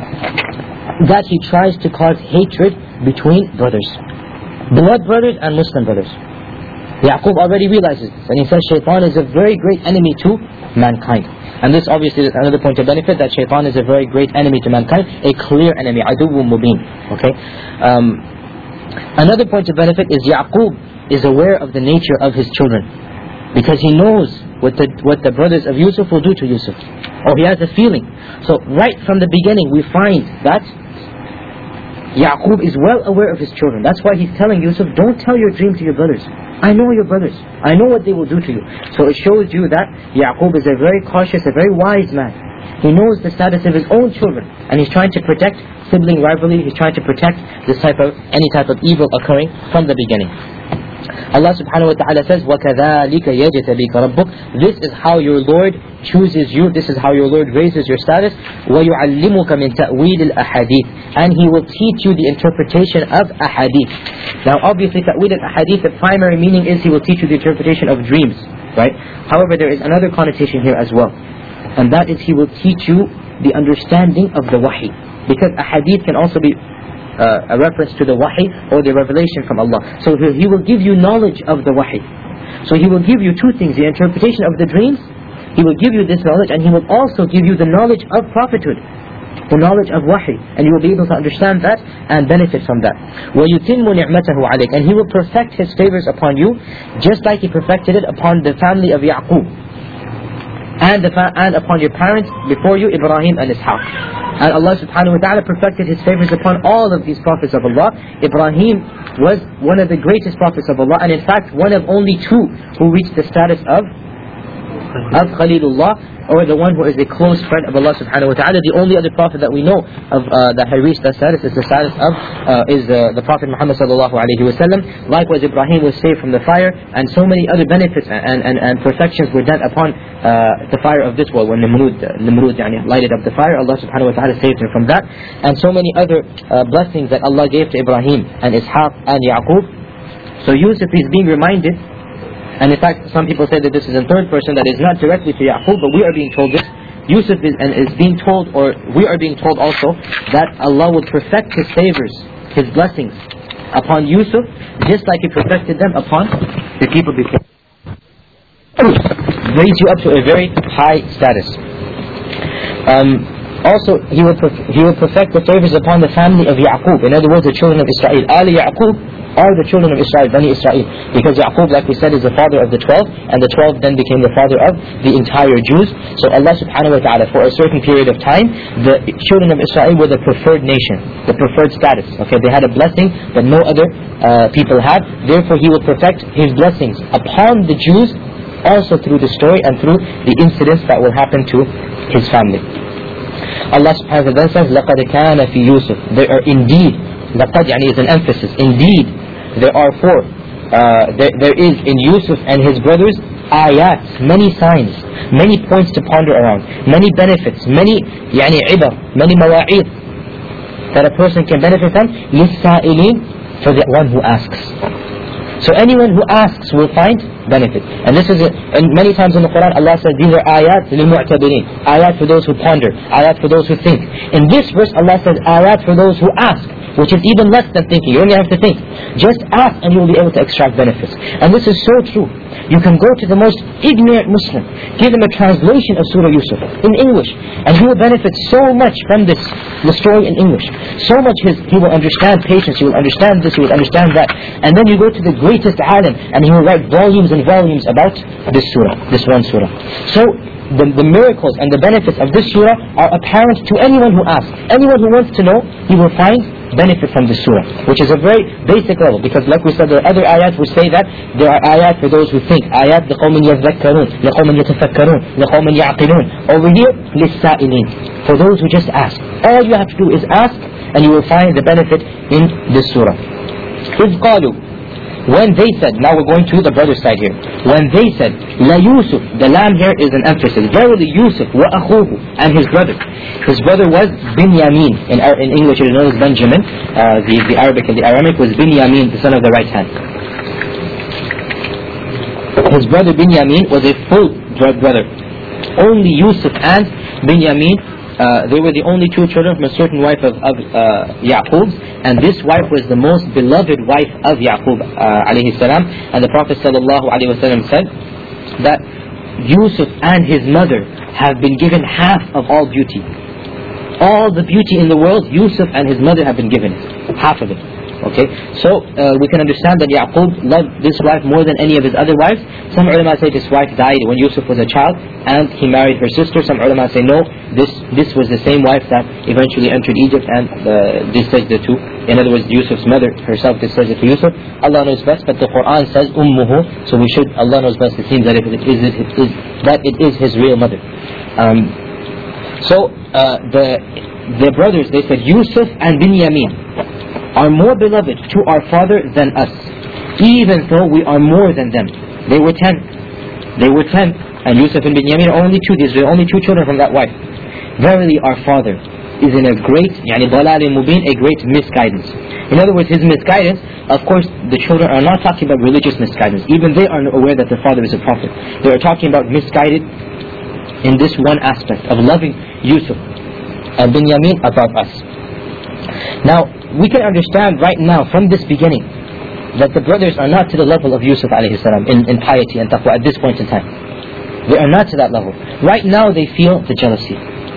that he tries to cause hatred between brothers, blood brothers and Muslim brothers. Yaqub already realizes this, and he says shaitan is a very great enemy to mankind. And this obviously is another point of benefit, that shaitan is a very great enemy to mankind, a clear enemy, aduwwun mubin. Okay. Another point of benefit is Yaqub is aware of the nature of his children, because he knows what the brothers of Yusuf will do to Yusuf, or he has a feeling. So right from the beginning we find that Yaqub is well aware of his children. That's why he's telling Yusuf, don't tell your dream to your brothers. I know your brothers. I know what they will do to you. So it shows you that Yaqub is a very cautious, a very wise man. He knows the status of his own children, and he's trying to protect sibling rivalry. He's trying to protect any type of evil occurring from the beginning. Allah subhanahu wa ta'ala says, وَكَذَلِكَ يَجْتَبِيكَ رَبُّكَ. This is how your Lord chooses you. This is how your Lord raises your status. وَيُعَلِّمُكَ مِنْ تَأْوِيلِ الْأَحَادِيثِ. And He will teach you the interpretation of ahadith. Now obviously ta'wil al-ahadith, the primary meaning is He will teach you the interpretation of dreams, right? However, there is another connotation here as well, and that is He will teach you the understanding of the wahi, because ahadith can also be a reference to the wahi or the revelation from Allah. So He will give you knowledge of the wahi. So He will give you two things: the interpretation of the dreams. He will give you this knowledge, and He will also give you the knowledge of prophethood, the knowledge of wahi, and you will be able to understand that and benefit from that. وَيُتِمُّ نِعْمَتَهُ عَلَيْكَ. And He will perfect His favors upon you, just like He perfected it upon the family of Yaqub, and upon your parents before you, Ibrahim and Ishaq. And Allah subhanahu wa ta'ala perfected His favors upon all of these prophets of Allah. Ibrahim was one of the greatest prophets of Allah, and in fact one of only two who reached the status of Khalilullah, or the one who is a close friend of Allah subhanahu wa ta'ala. The only other prophet that we know of that had reached that status is the status of the Prophet Muhammad sallallahu alaihi wasallam. Likewise, Ibrahim was saved from the fire, and so many other benefits and perfections were done upon the fire of this world. When Nimrud lighted up the fire, Allah subhanahu wa ta'ala saved him from that, and so many other blessings that Allah gave to Ibrahim and Ishaq and Yaqub. So Yusuf is being reminded. And in fact, some people say that this is in third person, that is not directly to Yaqub, but we are being told this. Yusuf is being told, or we are being told also, that Allah will perfect His favors, His blessings upon Yusuf, just like He perfected them upon the people before. Raise you up to a very high status. Also, He will perfect the favors upon the family of Yaqub. In other words, the children of Israel. Ali Yaqub are the children of Israel, Bani Israel. Because Yaqub, like we said, is the father of the 12, and the 12 then became the father of the entire Jews. So Allah subhanahu wa ta'ala, for a certain period of time, the children of Israel were the preferred nation, the preferred status. Okay, they had a blessing that no other people had. Therefore He will perfect His blessings upon the Jews, also through the story and through the incidents that will happen to His family. Allah subhanahu wa ta'ala says, لَقَدْ كَانَ فِي يُوسُف. There are indeed, لَقَدْ is an emphasis, indeed there are there is in Yusuf and his brothers ayat, many signs, many points to ponder around, many benefits, many ibar, many mawa'id that a person can benefit from? لِلسَّائِلِينَ, for the one who asks. So anyone who asks will find benefit. And this is, and many times in the Quran Allah says these are ayat لِلْمُعْتَبِرِينَ, ayat for those who ponder, ayat for those who think. In this verse Allah says ayat for those who ask, which is even less than thinking. You only have to think. Just ask and you will be able to extract benefits. And this is so true. You can go to the most ignorant Muslim, give him a translation of Surah Yusuf in English, and he will benefit so much from the story in English. So much he will understand patience, he will understand this, he will understand that. And then you go to the greatest alim, and he will write volumes and volumes about this surah, this one surah. So the miracles and the benefits of this surah are apparent to anyone who asks. Anyone who wants to know, he will find benefit from this surah, which is a very basic level, because like we said, there are other ayat which say that there are ayat for those who think, ayat لِقَوْمٍ يَذَّكَّرُونَ لِقَوْمٍ يَتَفَكَّرُونَ لِقَوْمٍ يَعْقِلُونَ. Over here, لِلسَّائِلِينَ, for those who just ask. All you have to do is ask, and you will find the benefit in this surah. إِذْ قَالُوا, when they said, now we're going to the brother's side here. When they said, La Yusuf, the lam here is an emphasis. Verily Yusuf, wa akhuhu, and his brother. His brother was Binyamin. In English it is known as Benjamin. The Arabic and the Aramaic was Binyamin, the son of the right hand. His brother Binyamin was a full brother. Only Yusuf and Binyamin, they were the only two children from a certain wife of Yaqub, and this wife was the most beloved wife of Yaqub alayhi salam. And the Prophet sallallahu alayhi wasallam said that Yusuf and his mother have been given half of all beauty. All the beauty in the world, Yusuf and his mother have been given it, half of it. Okay, so we can understand that Yaqub loved this wife more than any of his other wives. Some ulama say this wife died when Yusuf was a child and he married her sister. Some ulama say no, this was the same wife that eventually entered Egypt and did sajda to. In other words, Yusuf's mother herself did sajda to Yusuf. Allah knows best, but the Quran says ummuhu, so we should, Allah knows best, it seems that it is his real mother. So the brothers, they said Yusuf and Binyamin are more beloved to our father than us, even though we are more than them. They were 10, and Yusuf and Binyamin are only 2. These are the only 2 children from that wife. Verily our father is in a great, ضلال مبين, a great misguidance. In other words, his misguidance, of course the children are not talking about religious misguidance. Even they are aware that their father is a prophet. They are talking about misguided in this one aspect of loving Yusuf and Binyamin above us. Now, we can understand right now from this beginning that the brothers are not to the level of Yusuf alayhi salam in piety and taqwa at this point in time. They are not to that level. Right now they feel the jealousy.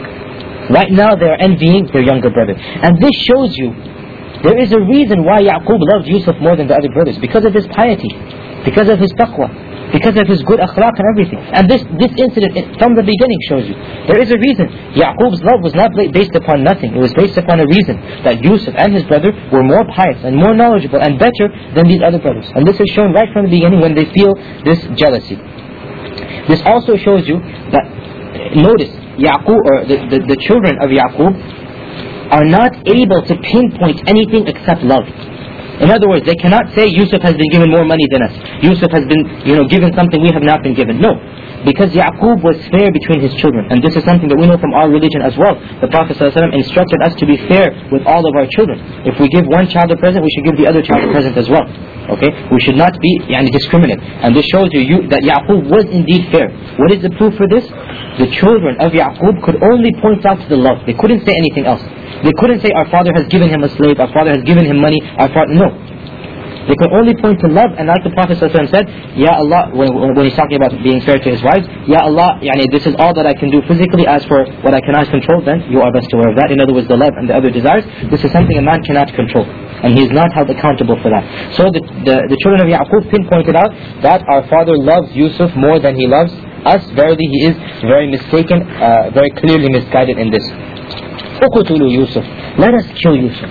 Right now they are envying their younger brother. And this shows you there is a reason why Yaqub loved Yusuf more than the other brothers. Because of his piety, because of his taqwa, because of his good akhlaq and everything. And this incident from the beginning shows you there is a reason. Yaqub's love was not based upon nothing. It was based upon a reason that Yusuf and his brother were more pious and more knowledgeable and better than these other brothers. And this is shown right from the beginning when they feel this jealousy. This also shows you that, notice, Yaqub, or the children of Yaqub are not able to pinpoint anything except love. In other words, they cannot say Yusuf has been given more money than us. Yusuf has been, given something we have not been given. No, because Yaqub was fair between his children, and this is something that we know from our religion as well. The Prophet ﷺ instructed us to be fair with all of our children. If we give one child a present, we should give the other child a present as well. Okay, we should not be discriminate. And this shows you that Yaqub was indeed fair. What is the proof for this? The children of Yaqub could only point out to the love. They couldn't say anything else. They couldn't say our father has given him a slave, our father has given him money, no. They could only point to love, and like the Prophet ﷺ said, Ya Allah, when he's talking about being fair to his wives, Ya Allah, this is all that I can do physically. As for what I cannot control, then you are best aware of that. In other words, the love and the other desires, this is something a man cannot control, and he is not held accountable for that. So the children of Yaqub pinpointed out that our father loves Yusuf more than he loves us. Verily he is very mistaken, very clearly misguided in this. اقتلوا Yusuf, let us kill Yusuf,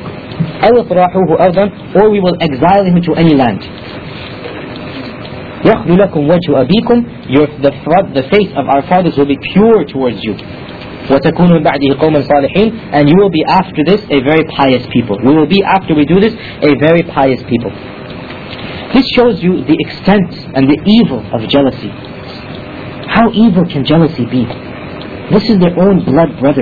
أو اطرحوه أرضا, or we will exile him to any land. يخلو لكم وجه أبيكم, the face of our fathers will be pure towards you. وتكونوا من بعده قوما صالحين, and you will be after this a very pious people. We will be, after we do this, a very pious people. This shows you the extent and the evil of jealousy. How evil can jealousy be? This is their own blood brother.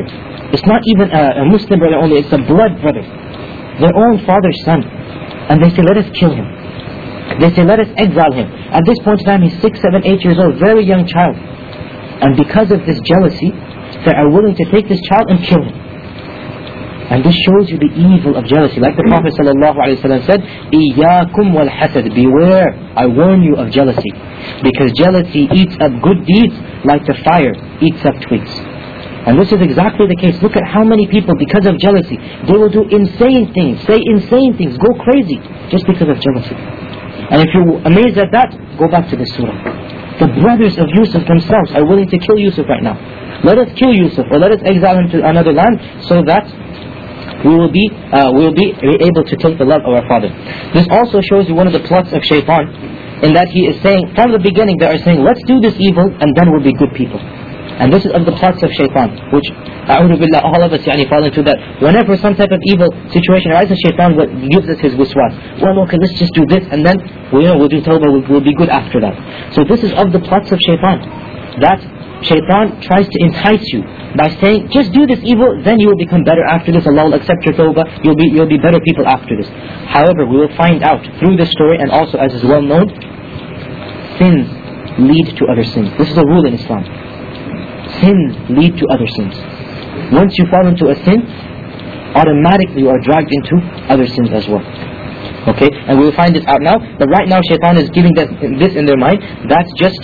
It's not even a Muslim brother only, it's a blood brother. Their own father's son. And they say, let us kill him. They say, let us exile him. At this point in time, he's 6, 7, 8 years old, very young child. And because of this jealousy, they are willing to take this child and kill him. And this shows you the evil of jealousy. Like the Prophet ﷺ said, إِيَّاكُمْ وَالْحَسَدِ, beware, I warn you of jealousy. Because jealousy eats up good deeds like the fire eats up twigs. And this is exactly the case. Look at how many people, because of jealousy, they will do insane things, say insane things, go crazy, just because of jealousy. And if you're amazed at that, go back to this surah. The brothers of Yusuf themselves are willing to kill Yusuf right now. Let us kill Yusuf, or let us exile him to another land, so that we will be able to take the love of our father. This also shows you one of the plots of shaitan, in that he is saying, from the beginning they are saying, let's do this evil and then we'll be good people. And this is of the plots of shaitan, which, a'udhu billah, all of us fall into that. Whenever some type of evil situation arises, shaitan gives us his waswas. Well, okay, let's just do this, and then we'll do tawbah, we'll be good after that. So this is of the plots of shaitan. That shaitan tries to entice you by saying, just do this evil, then you will become better after this. Allah will accept your tawbah, you'll be better people after this. However, we will find out through this story, and also as is well known, sins lead to other sins. This is a rule in Islam. Sins lead to other sins. Once you fall into a sin, automatically you are dragged into other sins as well. Okay, and we will find this out now. But right now shaitan is giving this in their mind. That's just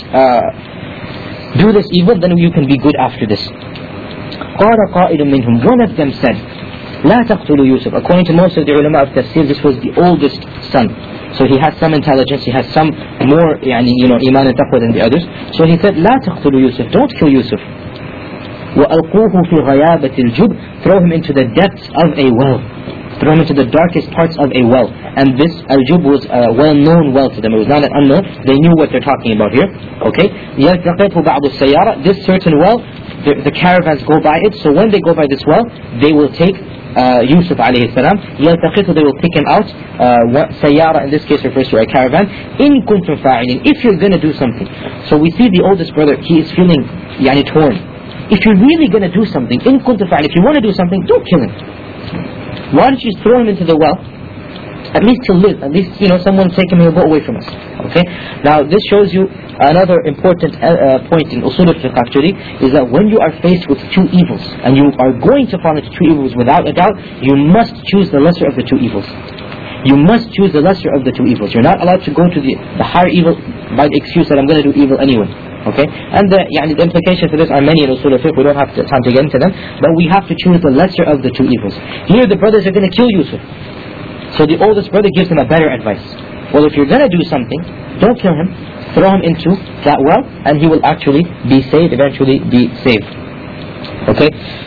do this evil, then you can be good after this. قَالَ قَائِلٌ مِّنْهُمْ, one of them said, لَا تَقْتُلُوا يُوسُف. According to most of the ulama of tafsir, this was the oldest son. So he has some intelligence, he has some more iman and taqwa than the others. So he said, لَا تَقْتُلُوا يُوسُف, don't kill Yusuf. وَأَلْقُوهُ فِي غَيَابَةِ الْجُبِّ, throw him into the depths of a well. Throw him into the darkest parts of a well. And this al-jub was a well-known well to them. It was not an unknown. They knew what they're talking about here. Okay. يَلْتَقِطْهُ بَعْضُ السَّيَّارَةِ, this certain well, the caravans go by it. So when they go by this well, they will take Yusuf alayhi salam. يَلْتَقِطْهُ, they will pick him out. Sayyara in this case refers to a caravan. إِن كُنْتُمْ فَاعِلِينَ, if you're going to do something. So we see the oldest brother, he is feeling torn. If you're really going to do something, إِن كُنْتُمْ فَاعِلِينَ, if you want to do something, don't kill him. Why don't you throw him into the well? At least he'll live. At least, someone take him, he'll go away from us. Okay? Now, this shows you another important point in usul al-fiqh actually, is that when you are faced with two evils, and you are going to fall into two evils without a doubt, you must choose the lesser of the two evils. You must choose the lesser of the two evils. You're not allowed to go to the higher evil by the excuse that I'm going to do evil anyway. Okay? And the implications for this are many in usul al-fiqh. We don't have time to get into them. But we have to choose the lesser of the two evils. Here the brothers are going to kill Yusuf. So the oldest brother gives him a better advice. Well, if you're going to do something, don't kill him. Throw him into that well, and he will actually be saved, eventually be saved. Okay?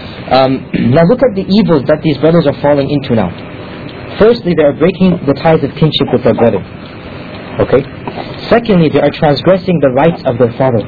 Now look at the evils that these brothers are falling into now. Firstly, they are breaking the ties of kinship with their brother. Okay? Secondly, they are transgressing the rights of their father.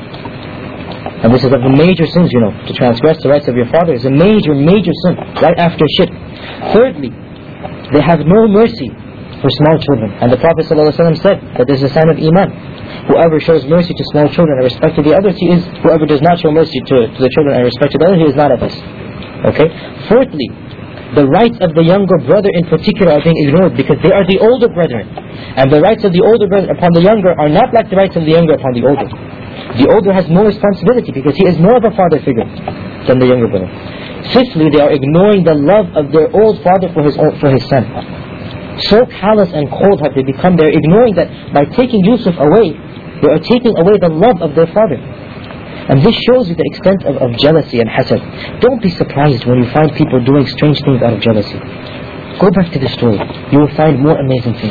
And this is of the major sins, to transgress the rights of your father is a major, major sin, right after shirk. Thirdly, they have no mercy for small children. And the Prophet ﷺ said that this is a sign of iman. Whoever shows mercy to small children and respect to the others, whoever does not show mercy to the children and respect to the others, he is not of us. Okay? Fourthly, the rights of the younger brother in particular are being ignored because they are the older brethren. And the rights of the older brother upon the younger are not like the rights of the younger upon the older. The older has more responsibility because he is more of a father figure than the younger brother. Fifthly, they are ignoring the love of their old father for his son. So callous and cold have they become. They are ignoring that by taking Yusuf away, they are taking away the love of their father. And this shows you the extent of jealousy and hasad. Don't be surprised when you find people doing strange things out of jealousy. Go back to the story. You will find more amazing things.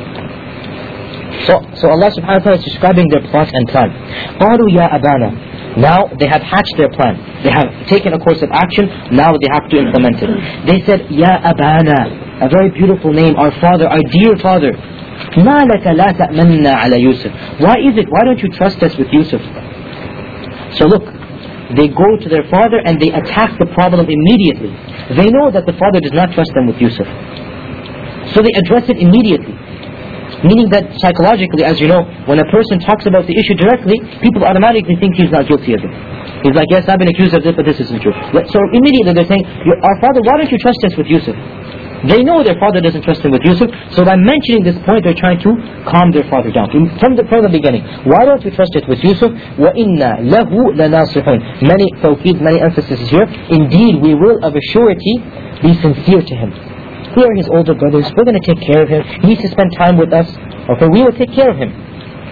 So Allah subhanahu wa ta'ala is describing their plot and plan. قَالُوا يَا أَبَانَا, now they have hatched their plan. They have taken a course of action. Now they have to implement it. They said, Ya Abana, a very beautiful name, our father, our dear father. مَا لَكَ لَا تَأْمَنَّا عَلَى يُوسُف. Why is it? Why don't you trust us with Yusuf? So look, they go to their father and they attack the problem immediately. They know that the father does not trust them with Yusuf. So they address it immediately. Meaning that psychologically, as you know, when a person talks about the issue directly, people automatically think he's not guilty of it. He's like, yes, I've been accused of this, but this isn't true. So immediately they're saying, our father, why don't you trust us with Yusuf? They know their father doesn't trust them with Yusuf, so by mentioning this point, they're trying to calm their father down. From the beginning, why don't you trust us with Yusuf? وَإِنَّا لَهُ لَنَاصِحُونَ. Many tawqeed, many emphasis here. Indeed, we will of a surety be sincere to him. We are his older brothers, we're going to take care of him. He needs to spend time with us. Okay, we will take care of him.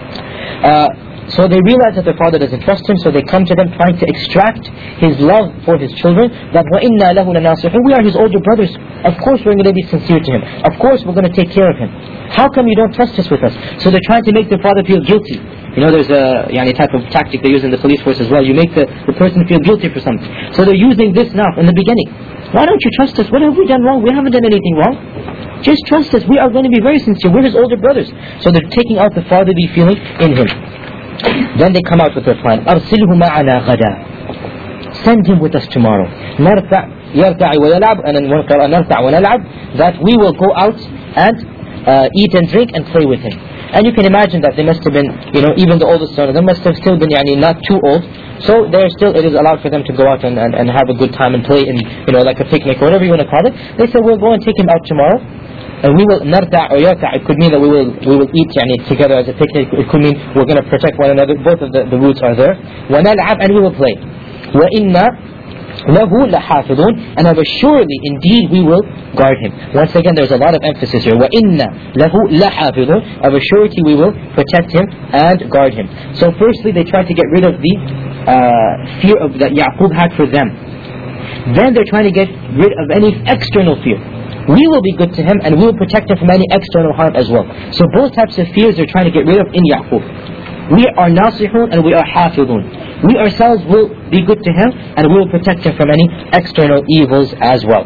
So they realize that their father doesn't trust him, so they come to them trying to extract his love for his children, that وَإِنَّا لَهُ لَنَاصِحُونَ. We are his older brothers. Of course we're going to be sincere to him. Of course we're going to take care of him. How come you don't trust us with us? So they're trying to make their father feel guilty. You know, there's a type of tactic they use in the police force as well. You make the person feel guilty for something. So they're using this now in the beginning. Why don't you trust us? What have we done wrong? We haven't done anything wrong. Just trust us. We are going to be very sincere. We're his older brothers. So they're taking out the fatherly feeling in him. Then they come out with their plan. أَرْسِلْهُ مَعَنَا غَدًا. Send him with us tomorrow. يَرْتَعِ وَيَلْعَبْ. And then نَرْتَعْ وَنَلْعَبْ. That we will go out and eat and drink and play with him. And you can imagine that they must have been, even the oldest son of them must have still been not too old. So it is allowed for them to go out and have a good time and play in, like a picnic or whatever you want to call it. They said, we'll go and take him out tomorrow. And we will narta' or yarta'. It could mean that we will eat together as a picnic. It could mean we're going to protect one another. Both of the roots are there. وَنَلْعَبْ. And we will play. وَإِنَّا لَهُ لَحَافِظُونَ. And of a surely, indeed, we will guard him. Once again, there's a lot of emphasis here. وَإِنَّا لَهُ لَحَافِظُونَ. Of a surety, we will protect him and guard him. So firstly, they tried to get rid of the fear that Ya'qub had for them. Then they're trying to get rid of any external fear. We will be good to him and we will protect him from any external harm as well. So both types of fears they're trying to get rid of in Ya'qub. We are nasihun and we are hafidun. We ourselves will be good to him and we will protect him from any external evils as well.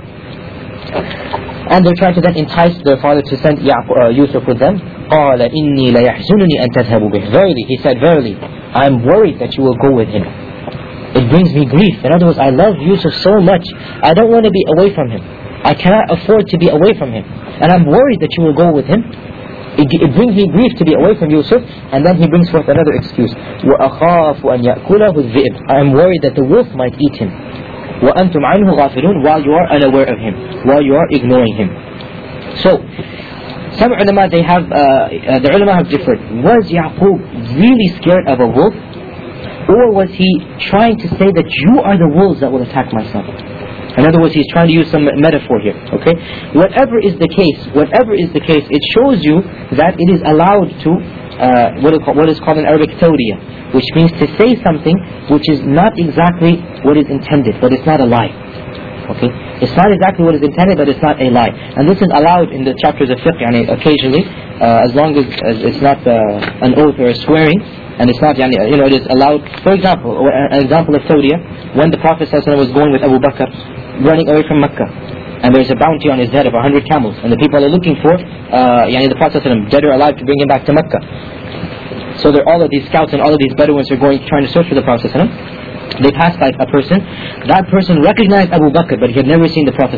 And they're trying to then entice their father to send Yusuf with them. قَالَ إِنِّي لَيَحْزُنُنِي أَن تَذْهَبُوا بِهِ. Verily, he said, verily, I am worried that you will go with him. It brings me grief. In other words, I love Yusuf so much, I don't want to be away from him. I cannot afford to be away from him. And I'm worried that you will go with him. It brings me grief to be away from Yusuf. And then he brings forth another excuse. وَأَخَافُ أَنْ يَأْكُلَهُ الذِّئْبُ. I am worried that the wolf might eat him. وَأَنْتُمْ عَنْهُ غَافِلُونَ. While you are unaware of him. While you are ignoring him. So, some ulama, the ulama have differed. Was Ya'qub really scared of a wolf? Or was he trying to say that you are the wolves that will attack my son? In other words, he's trying to use some metaphor here. Okay, whatever is the case, it shows you that it is allowed to what is called in Arabic tawriya, which means to say something which is not exactly what is intended, but it's not a lie. Okay, it's not exactly what is intended, but it's not a lie. And this is allowed in the chapters of fiqh, occasionally, as long as it's not an oath or a swearing. And it's not, it is allowed. For example, an example of tawriya, when the Prophet ﷺ was going with Abu Bakr, running away from Mecca, and there's a bounty on his head of 100 camels, and the people are looking for, the Prophet ﷺ, dead or alive, to bring him back to Mecca. So all of these scouts and all of these Bedouins are trying to search for the Prophet ﷺ. They passed by a person. That person recognized Abu Bakr, but he had never seen the Prophet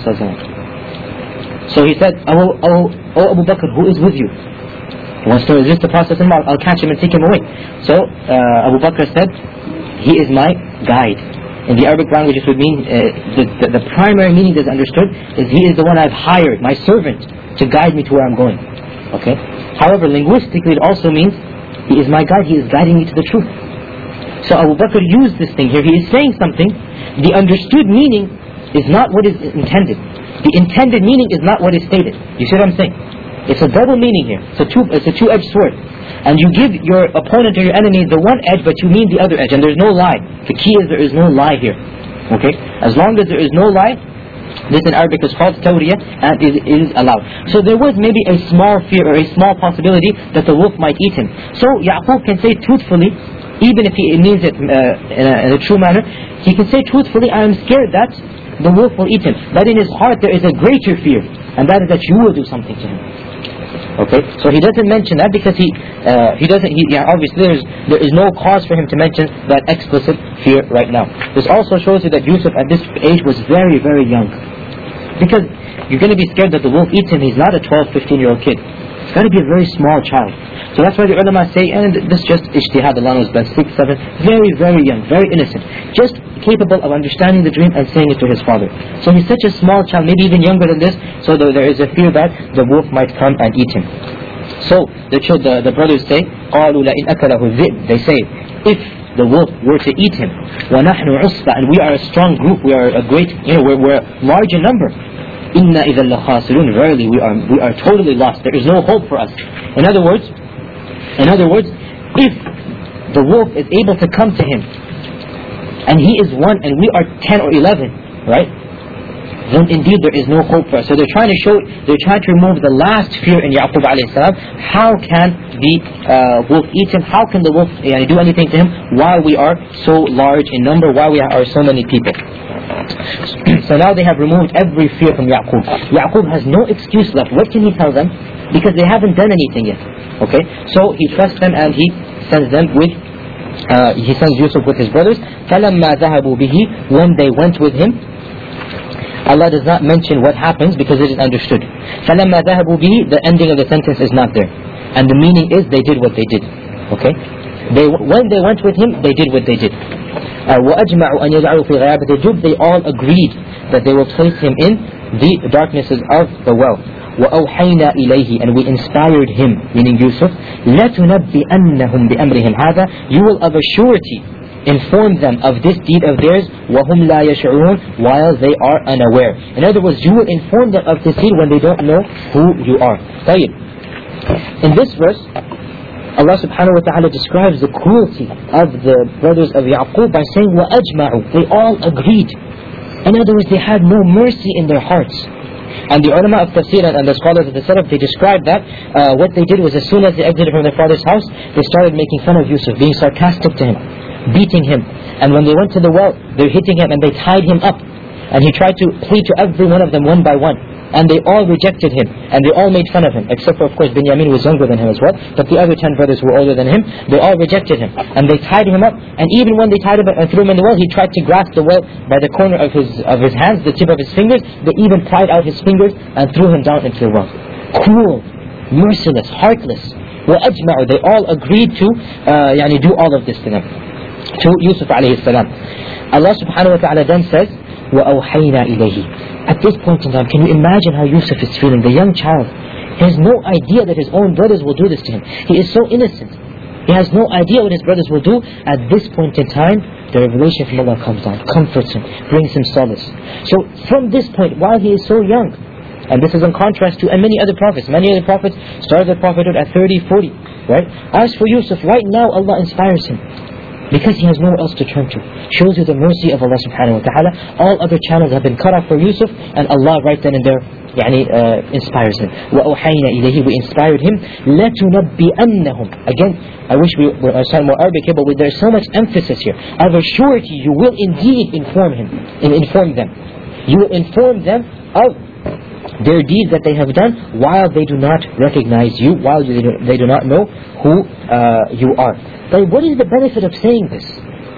ﷺ. So he said, Oh Abu Bakr, who is with you? He wants to resist the Prophet ﷺ. I'll catch him and take him away. So Abu Bakr said, he is my guide. In the Arabic language it would mean, the primary meaning that's understood is he is the one I've hired, my servant, to guide me to where I'm going. Okay. However, linguistically it also means he is my guide, he is guiding me to the truth. So Abu Bakr used this thing here. He is saying something. The understood meaning is not what is intended. The intended meaning is not what is stated. You see what I'm saying? It's a double meaning here. It's a two-edged sword. And you give your opponent or your enemy the one edge, but you mean the other edge. And there's no lie. The key is there is no lie here. Okay? As long as there is no lie, this in Arabic is called tawriya, and it is allowed. So there was maybe a small fear or a small possibility that the wolf might eat him. So Ya'qub can say truthfully, even if he means it in a true manner, he can say truthfully, I am scared that the wolf will eat him. But in his heart there is a greater fear, and that is that you will do something to him. Okay, so he doesn't mention that because obviously there is no cause for him to mention that explicit fear right now. This also shows you that Yusuf at this age was very, very young. Because you're going to be scared that the wolf eats him. He's not a 12, 15-year-old kid. got to be a very small child. So that's why the ulama say, and this just ijtihad, Allah knows best, 6, 7, very, very young, very innocent, just capable of understanding the dream and saying it to his father. So he's such a small child, maybe even younger than this, so there is a fear that the wolf might come and eat him. So the brothers say, قَالُوا لَإِنْ أَكَلَهُ الذِّئْبُ, they say, if the wolf were to eat him, وَنَحْنُ عُصْبَةٌ, and we are a strong group, we are a great, we're large in number, إِنَّا إِذًا لَخَاسِرُونَ, verily we are totally lost, there is no hope for us. In other words, if the wolf is able to come to him, and he is 1 and we are 10 or 11, right? Then indeed there is no hope for us. So they're trying to remove the last fear in Yaqub alayhi salam. How can the wolf eat him? How can the wolf do anything to him while we are so large in number, while we are so many people? So now they have removed every fear from Yaqub. Yaqub has no excuse left. What can he tell them? Because they haven't done anything yet. Okay? So he trusts them and he sends them with he sends Yusuf with his brothers. فَلَمَّا ذَهَبُوا بِهِ, when they went with him, Allah does not mention what happens because it is understood. فَلَمَّا ذَهَبُوا بِهِ, the ending of the sentence is not there. And the meaning is they did what they did. Okay? When they went with him, they did what they did. وَأَجْمَعُوا أَنْ يَجْعَلُوا فِي غَيَابَةِ الْجُبِّ, they all agreed that they will place him in the darknesses of the well. وَأَوْحَيْنَا إِلَيْهِ, and we inspired him, meaning Yusuf, لَتُنَبِّئَنَّهُمْ بِأَمْرِهِمْ هَذَا, you will of a surety inform them of this deed of theirs, وَهُمْ لَا يَشْعُرُونَ, while they are unaware. In other words, you will inform them of this deed when they don't know who you are. طيب. In this verse, Allah subhanahu wa ta'ala describes the cruelty of the brothers of Yaqub by saying, وَأَجْمَعُوا, they all agreed. In other words, they had no mercy in their hearts. And the ulama of tafsir and the scholars of the Salaf, they described that what they did was, as soon as they exited from their father's house, they started making fun of Yusuf, being sarcastic to him, beating him. And when they went to the well, they were hitting him and they tied him up. And he tried to plead to every one of them one by one. And they all rejected him. And they all made fun of him. Except for, of course, Binyamin was younger than him as well. But the other 10 brothers who were older than him, they all rejected him. And they tied him up. And even when they tied him up and threw him in the well, he tried to grasp the well by the corner of his hands, the tip of his fingers. They even pried out his fingers and threw him down into the well. Cruel, merciless, heartless. وَأَجْمَعُوا, they all agreed to do all of this to them. To Yusuf alayhi salam. Allah subhanahu wa ta'ala then says, وَأَوْحَيْنَا إِلَيْهِ. At this point in time, can you imagine how Yusuf is feeling? The young child. He has no idea that his own brothers will do this to him. He is so innocent. He has no idea what his brothers will do. At this point in time, the revelation from Allah comes down, comforts him, brings him solace. So from this point, while he is so young, and this is in contrast to many other prophets. Many other prophets started their prophethood at 30, 40. Right? As for Yusuf, right now Allah inspires him. Because he has nowhere else to turn to. Shows you the mercy of Allah subhanahu wa ta'ala. All other channels have been cut off for Yusuf, and Allah right then and there inspires him. وَأَوْحَيْنَا إِلَيْهِ, we inspired him. لَتُنَبِّئَنَّهُمْ. Again, I wish we were more Arabic here, but there's so much emphasis here. Of a surety, you will indeed inform them. You will inform them of their deeds that they have done while they do not recognize you, while they do not know who you are. But what is the benefit of saying this?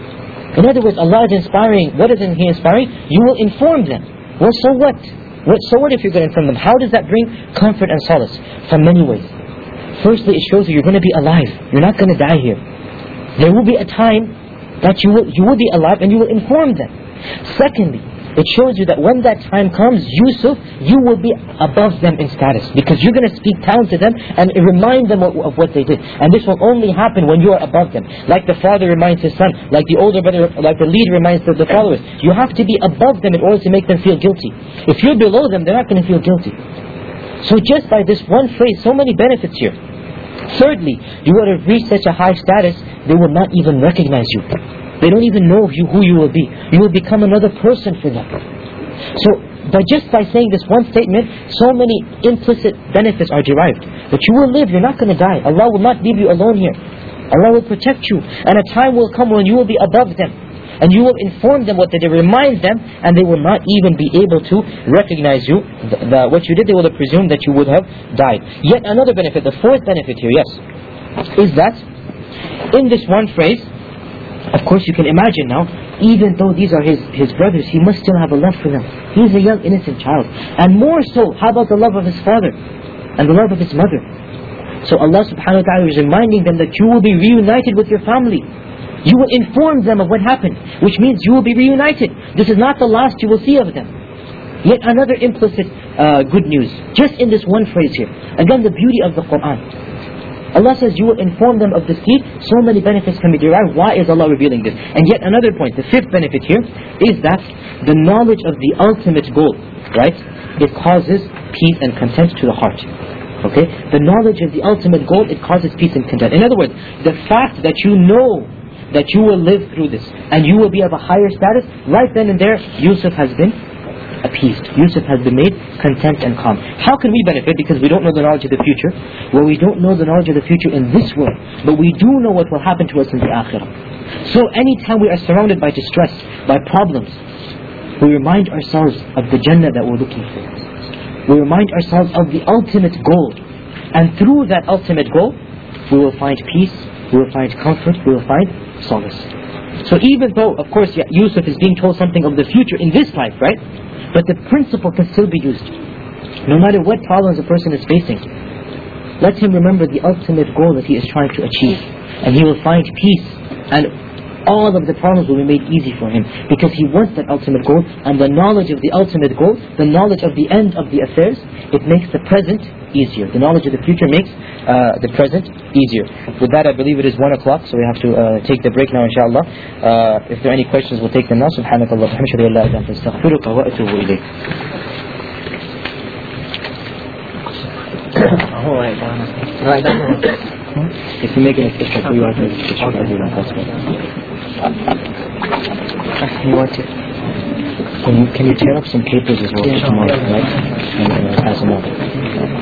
In other words, Allah is inspiring. What is He inspiring? You will inform them. Well, so what? So what if you're going to inform them? How does that bring comfort and solace? From many ways. Firstly, it shows you you're going to be alive. You're not going to die here. There will be a time that you will be alive and you will inform them. Secondly, it shows you that when that time comes, Yusuf, you will be above them in status. Because you're going to speak down to them and remind them of what they did. And this will only happen when you are above them. Like the father reminds his son, like the older brother, like the leader reminds the followers. You have to be above them in order to make them feel guilty. If you're below them, they're not going to feel guilty. So just by this one phrase, so many benefits here. Thirdly, you would have reached such a high status, they will not even recognize you. They don't even know who you will be. You will become another person for them. So, just by saying this one statement, so many implicit benefits are derived. That you will live, you're not going to die. Allah will not leave you alone here. Allah will protect you. And a time will come when you will be above them. And you will inform them what they did, remind them, and they will not even be able to recognize you. What you did, they will presume that you would have died. Yet another benefit, the fourth benefit here, is that in this one phrase, of course you can imagine now, even though these are his brothers, he must still have a love for them. He's a young innocent child. And more so, how about the love of his father and the love of his mother? So Allah subhanahu wa ta'ala is reminding them that you will be reunited with your family. You will inform them of what happened, which means you will be reunited. This is not the last you will see of them. Yet another implicit good news, just in this one phrase here. Again, the beauty of the Qur'an. Allah says you will inform them of this deed. So many benefits can be derived. Why is Allah revealing this? And yet another point, the fifth benefit here, is that the knowledge of the ultimate goal, right? It causes peace and content to the heart. Okay? The knowledge of the ultimate goal, it causes peace and content. In other words, the fact that you know that you will live through this and you will be of a higher status, right then and there, Yusuf has been appeased. Yusuf has been made content and calm. How can we benefit? Because we don't know the knowledge of the future. Well, we don't know the knowledge of the future in this world, but we do know what will happen to us in the akhirah. So anytime we are surrounded by distress, by problems, we remind ourselves of the Jannah that we're looking for. We remind ourselves of the ultimate goal. And through that ultimate goal, we will find peace, we will find comfort, we will find solace. So even though, of course, Yusuf is being told something of the future in this life, right? But the principle can still be used. No matter what problems a person is facing, let him remember the ultimate goal that he is trying to achieve. And he will find peace. And all of the problems will be made easy for him. Because he wants that ultimate goal. And the knowledge of the ultimate goal, the knowledge of the end of the affairs, it makes the present easier. The knowledge of the future makes the present easier. With that, I believe it is 1 o'clock, so we have to take the break now, inshallah. If there are any questions, we'll take them now. Subhanakallah, alhamdulillah, la ilaha illa anta, astaghfiruka wa atubu ilayk. Right. If you make an exception for you, I think it's you want to? Can you tear up some papers as well tomorrow, right? And pass them on.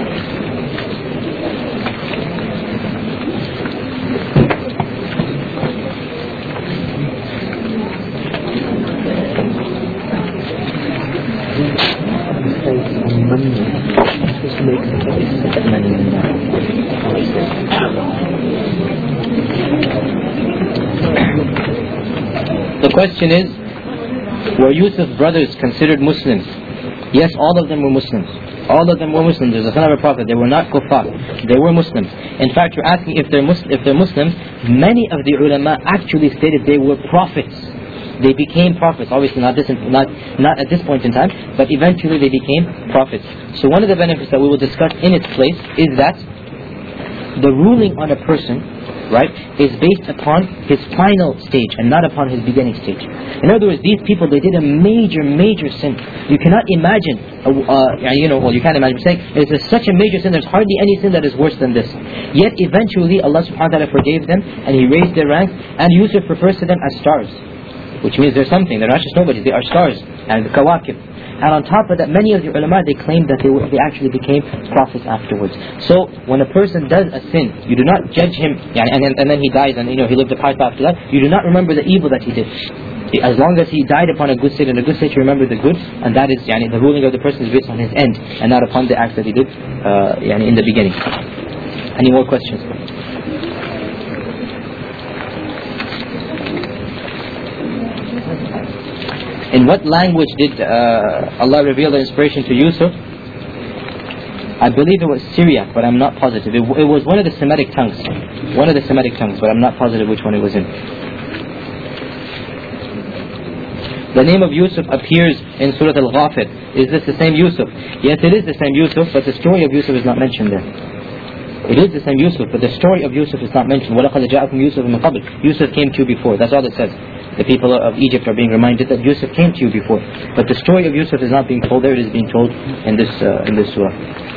The question is, were Yusuf's brothers considered Muslims? Yes, all of them were Muslims. All of them were Muslims. There's a son of a prophet. They were not kuffar. They were Muslims. In fact, you're asking if they're Muslims. Many of the ulama actually stated they were prophets. They became prophets. Obviously not at this point in time, but eventually they became prophets. So one of the benefits that we will discuss in its place is that the ruling on a person, right, is based upon his final stage and not upon his beginning stage. In other words, these people, they did a major sin. You cannot imagine, you can't imagine saying, it's such a major sin, there's hardly any sin that is worse than this. Yet eventually Allah subhanahu wa ta'ala forgave them and He raised their ranks, and Yusuf refers to them as stars. Which means there's something, they're not just nobodies, they are stars, and the kawakib. And on top of that, many of the ulama, they claim that they actually became prophets afterwards. So, when a person does a sin, you do not judge him, and then he dies, and he lived a pipe after that. You do not remember the evil that he did. As long as he died upon a good state, and a good state, you remember the good, and that is, the ruling of the person is based on his end, and not upon the acts that he did, in the beginning. Any more questions? In what language did Allah reveal the inspiration to Yusuf? I believe it was Syriac, but I'm not positive. It was one of the Semitic tongues. One of the Semitic tongues, but I'm not positive which one it was in. The name of Yusuf appears in Surah Al-Ghafir. Is this the same Yusuf? Yes, it is the same Yusuf, but the story of Yusuf is not mentioned there. It is the same Yusuf, but the story of Yusuf is not mentioned. وَلَقَدْ جَاءَكُمْ يُوسُفُ مِنْ قَبْلِ. Yusuf came to you before. That's all it says. The people of Egypt are being reminded that Yusuf came to you before. But the story of Yusuf is not being told there, it is being told in this surah.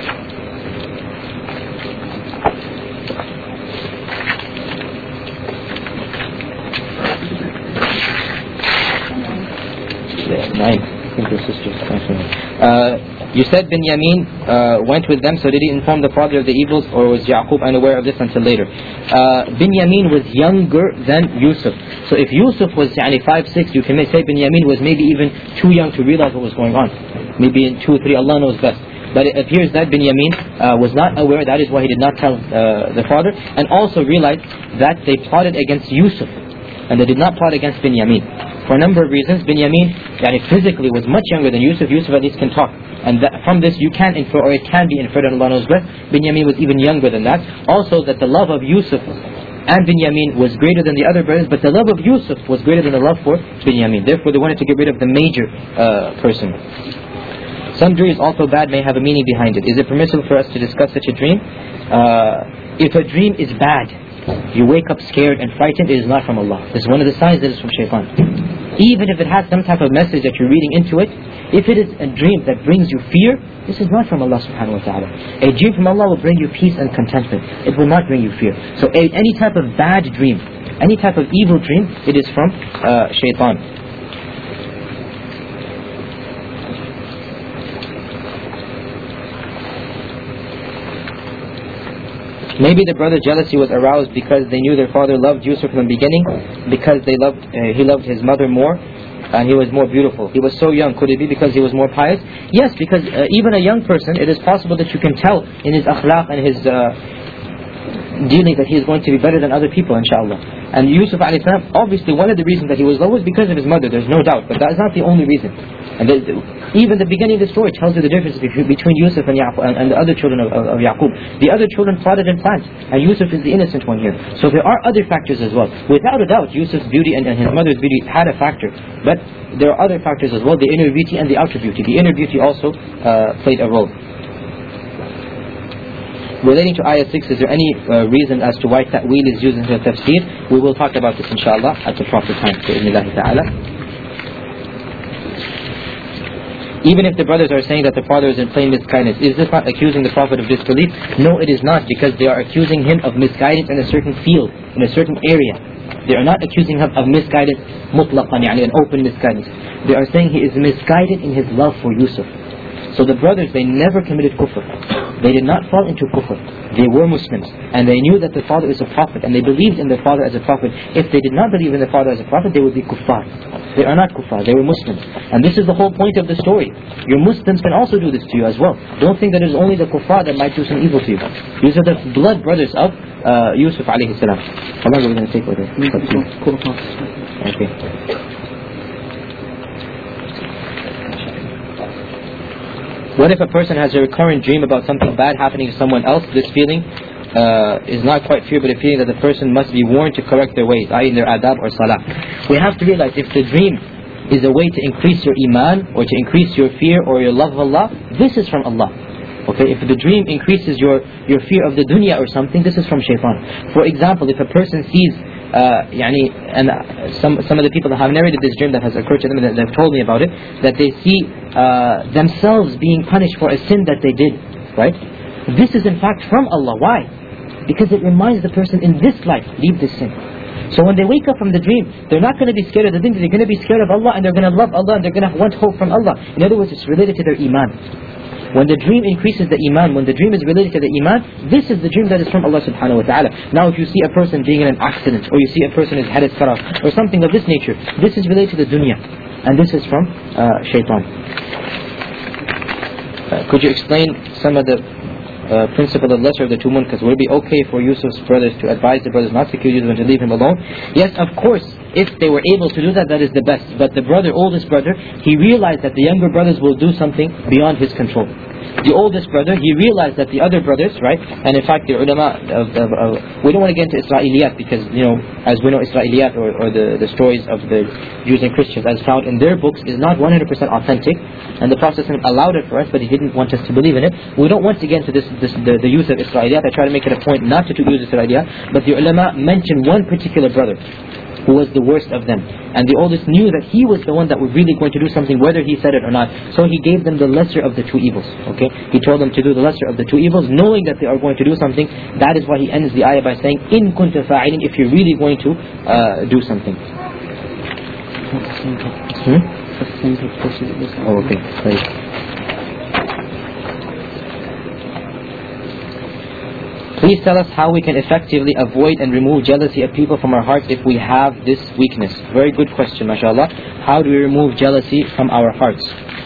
Nine. I think the sisters. You said Binyamin went with them, so did he inform the father of the evils, or was Yaqub unaware of this until later? Binyamin was younger than Yusuf. So if Yusuf was 5-6, you can say Binyamin was maybe even too young to realize what was going on. Maybe in 2 or 3, Allah knows best. But it appears that Binyamin was not aware, that is why he did not tell the father, and also realized that they plotted against Yusuf, and they did not plot against Binyamin. For a number of reasons. Binyamin physically was much younger than Yusuf. Yusuf at least can talk, And from this you can infer, or it can be inferred, and Allah knows best, Binyamin was even younger than that. Also that the love of Yusuf and Binyamin was greater than the other brothers, but the love of Yusuf was greater than the love for Binyamin. Therefore they wanted to get rid of the major person. Some dreams, although bad, may have a meaning behind it. Is it permissible for us to discuss such a dream? If a dream is bad, you wake up scared and frightened, it is not from Allah. This is one of the signs that it's from shaitan. Even if it has some type of message that you're reading into it, if it is a dream that brings you fear, this is not from Allah subhanahu wa ta'ala. A dream from Allah will bring you peace and contentment. It will not bring you fear. So any type of bad dream, any type of evil dream, it is from shaitan. Maybe the brother's jealousy was aroused because they knew their father loved Yusuf from the beginning, because he loved his mother more, and he was more beautiful. He was so young. Could it be because he was more pious? Yes, because even a young person, it is possible that you can tell in his akhlaq and his dealing that he is going to be better than other people, inshallah. And Yusuf alayhi salam, obviously one of the reasons that he was low was because of his mother, there's no doubt, but that is not the only reason. And even the beginning of the story tells you the difference between Yusuf and Yaqub and the other children of Yaqub. The other children plotted and planned, and Yusuf is the innocent one here. So there are other factors as well. Without a doubt, Yusuf's beauty and his mother's beauty had a factor, but there are other factors as well, the inner beauty and the outer beauty. The inner beauty also played a role. Relating to ayah 6, is there any reason as to why ta'weel is used in the tafsir? We will talk about this inshallah at the proper time, bi'idhnillahi ta'ala. Even if the brothers are saying that the father is in plain miskindness, is this not accusing the Prophet of disbelief? No, it is not, because they are accusing him of misguidance in a certain field, in a certain area. They are not accusing him of misguidance mutlaqan, an open misguidance. They are saying he is misguided in his love for Yusuf. So the brothers, they never committed kufr. They did not fall into kufr. They were Muslims, and they knew that the father is a prophet, and they believed in the father as a prophet. If they did not believe in the father as a prophet, they would be kuffar. They are not kuffar, they were Muslims. And this is the whole point of the story. Your Muslims can also do this to you as well. Don't think that it is only the kuffar that might do some evil to you. These are the blood brothers of Yusuf alayhi salam. How long are we going to take with it? Okay. What if a person has a recurrent dream about something bad happening to someone else? This feeling is not quite fear, but a feeling that the person must be warned to correct their ways, i.e. their adab or salah. We have to realize, if the dream is a way to increase your iman, or to increase your fear or your love of Allah, this is from Allah. Okay, if the dream increases your fear of the dunya or something, this is from shaitan. For example, if a person sees and some of the people that have narrated this dream that has occurred to them, that they've told me about it, that they see themselves being punished for a sin that they did, right? This is in fact from Allah. Why? Because it reminds the person in this life, leave this sin. So when they wake up from the dream, they're not going to be scared of the things, they're going to be scared of Allah, and they're going to love Allah, and they're going to want hope from Allah. In other words, it's related to their iman. When the dream increases the iman, when the dream is related to the iman, this is the dream that is from Allah subhanahu wa ta'ala. Now if you see a person being in an accident, or you see a person is head is cut off, or something of this nature, this is related to the dunya, and this is from shaitan. Could you explain some of the principle of lesser of the two munkars? Would it be okay for Yusuf's brothers to advise the brothers not to kill Yusuf and to leave him alone? Yes, of course. If they were able to do that, that is the best. But the oldest brother, he realized that the younger brothers will do something beyond his control. The oldest brother, he realized that the other brothers, right? And in fact, the ulama we don't want to get into Israeliyat, because, as we know, Israeliyat or the stories of the Jews and Christians as found in their books is not 100% authentic. And the Prophet allowed it for us, but he didn't want us to believe in it. We don't want to get into the use of Israeliyat. I try to make it a point not to use Israeliyat. But the ulama mentioned one particular brother who was the worst of them. And the oldest knew that he was the one that was really going to do something, whether he said it or not. So he gave them the lesser of the two evils. Okay, he told them to do the lesser of the two evils, knowing that they are going to do something. That is why he ends the ayah by saying, "In kunta fa'ilin," if you're really going to do something. Oh, okay, great. Please tell us how we can effectively avoid and remove jealousy of people from our hearts if we have this weakness. Very good question, mashallah. How do we remove jealousy from our hearts?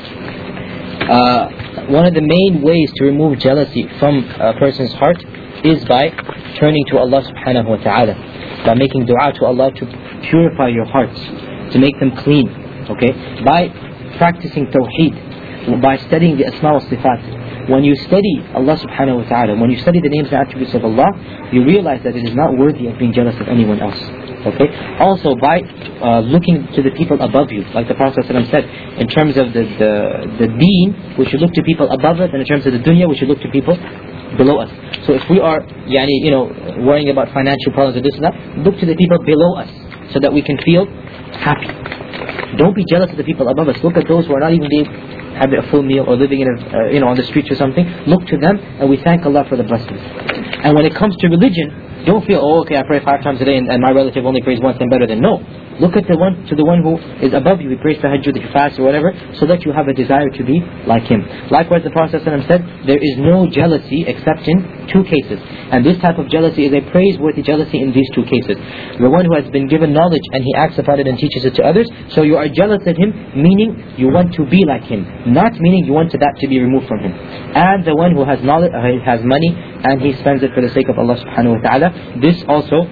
One of the main ways to remove jealousy from a person's heart is by turning to Allah subhanahu wa ta'ala, by making dua to Allah to purify your hearts, to make them clean, okay? By practicing tawheed. by studying the Asma wa Sifat. When you study Allah subhanahu wa ta'ala, when you study the names and attributes of Allah, you realize that it is not worthy of being jealous of anyone else. Okay. Also, by looking to the people above you, like the Prophet ﷺ said, in terms of the deen, we should look to people above us, and in terms of the dunya, we should look to people below us. So if we are, worrying about financial problems or this and that, look to the people below us, so that we can feel happy. Don't be jealous of the people above us. Look at those who are not even having a full meal or living in on the streets or something. Look to them, and we thank Allah for the blessings. And when it comes to religion, don't feel, okay, I pray 5 times a day and my relative only prays once, I'm better than. No. Look at the one who is above you. He prays tahajjud, he fasts or whatever, so that you have a desire to be like him. Likewise, the Prophet ﷺ said, there is no jealousy except in 2 cases. And this type of jealousy is a praiseworthy jealousy in these 2 cases. The one who has been given knowledge and he acts upon it and teaches it to others, so you are jealous of him, meaning you want to be like him, not meaning you want that to be removed from him. And the one who has knowledge, has money, and he spends it for the sake of Allah subhanahu wa ta'ala, this also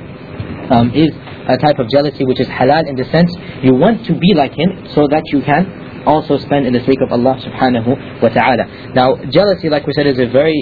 is a type of jealousy which is halal, in the sense you want to be like him so that you can also spend in the sake of Allah subhanahu wa ta'ala. Now, jealousy, like we said, is a very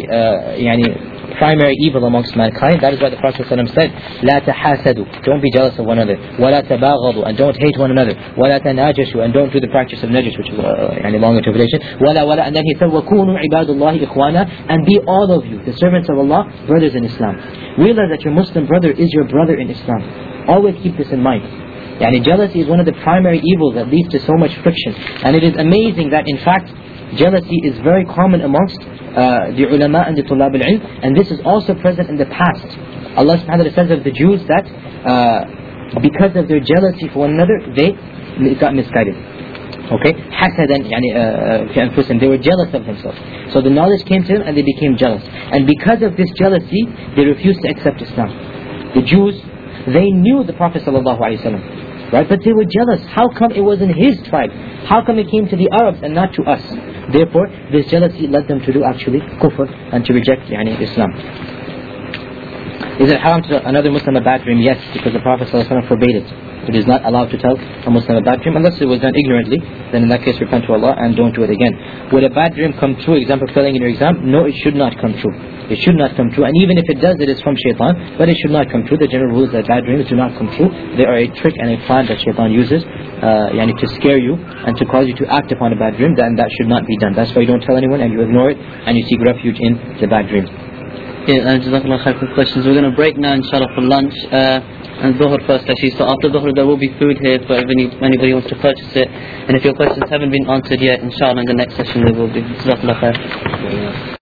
primary evil amongst mankind. That is why the Prophet ﷺ said, لا تحاسدوا, don't be jealous of one another, ولا تباغضوا, and don't hate one another, ولا تناجشوا, and don't do the practice of najish, which is long interpretation, ولا, and then he said, وكونوا عباد الله إخوانا, and be all of you, the servants of Allah, brothers in Islam. Realize that your Muslim brother is your brother in Islam. Always keep this in mind. Jealousy is one of the primary evils that leads to so much friction. And it is amazing that in fact jealousy is very common amongst the ulama and the tulab al-ilm, and this is also present in the past. Allah subhanahu wa ta'ala says of the Jews that because of their jealousy for one another, they got misguided. Okay, hasadan fi anfusihim, they were jealous of themselves. So the knowledge came to them and they became jealous. And because of this jealousy, they refused to accept Islam. The Jews, they knew the Prophet ﷺ, right? But they were jealous. How come it was in his tribe? How come it came to the Arabs and not to us? Therefore, this jealousy led them to do actually kufr and to reject Islam. Is it haram to tell another Muslim a bad dream? Yes, because the Prophet ﷺ forbade it. It is not allowed to tell a Muslim a bad dream unless it was done ignorantly. Then in that case, repent to Allah and don't do it again. Would a bad dream come true? Example, failing in your exam? No, it should not come true. It should not come true. And even if it does, it is from shaitan. But it should not come true. The general rule is that bad dreams do not come true. They are a trick and a plan that shaitan uses to scare you and to cause you to act upon a bad dream. Then that should not be done. That's why you don't tell anyone and you ignore it and you seek refuge in the bad dream. Jazakallah khair for questions. We're going to break now inshallah for lunch and Dhuhr first actually. So after Dhuhr there will be food here for anybody who wants to purchase it. And if your questions haven't been answered yet, inshallah in the next session there will be. Jazakallah khair.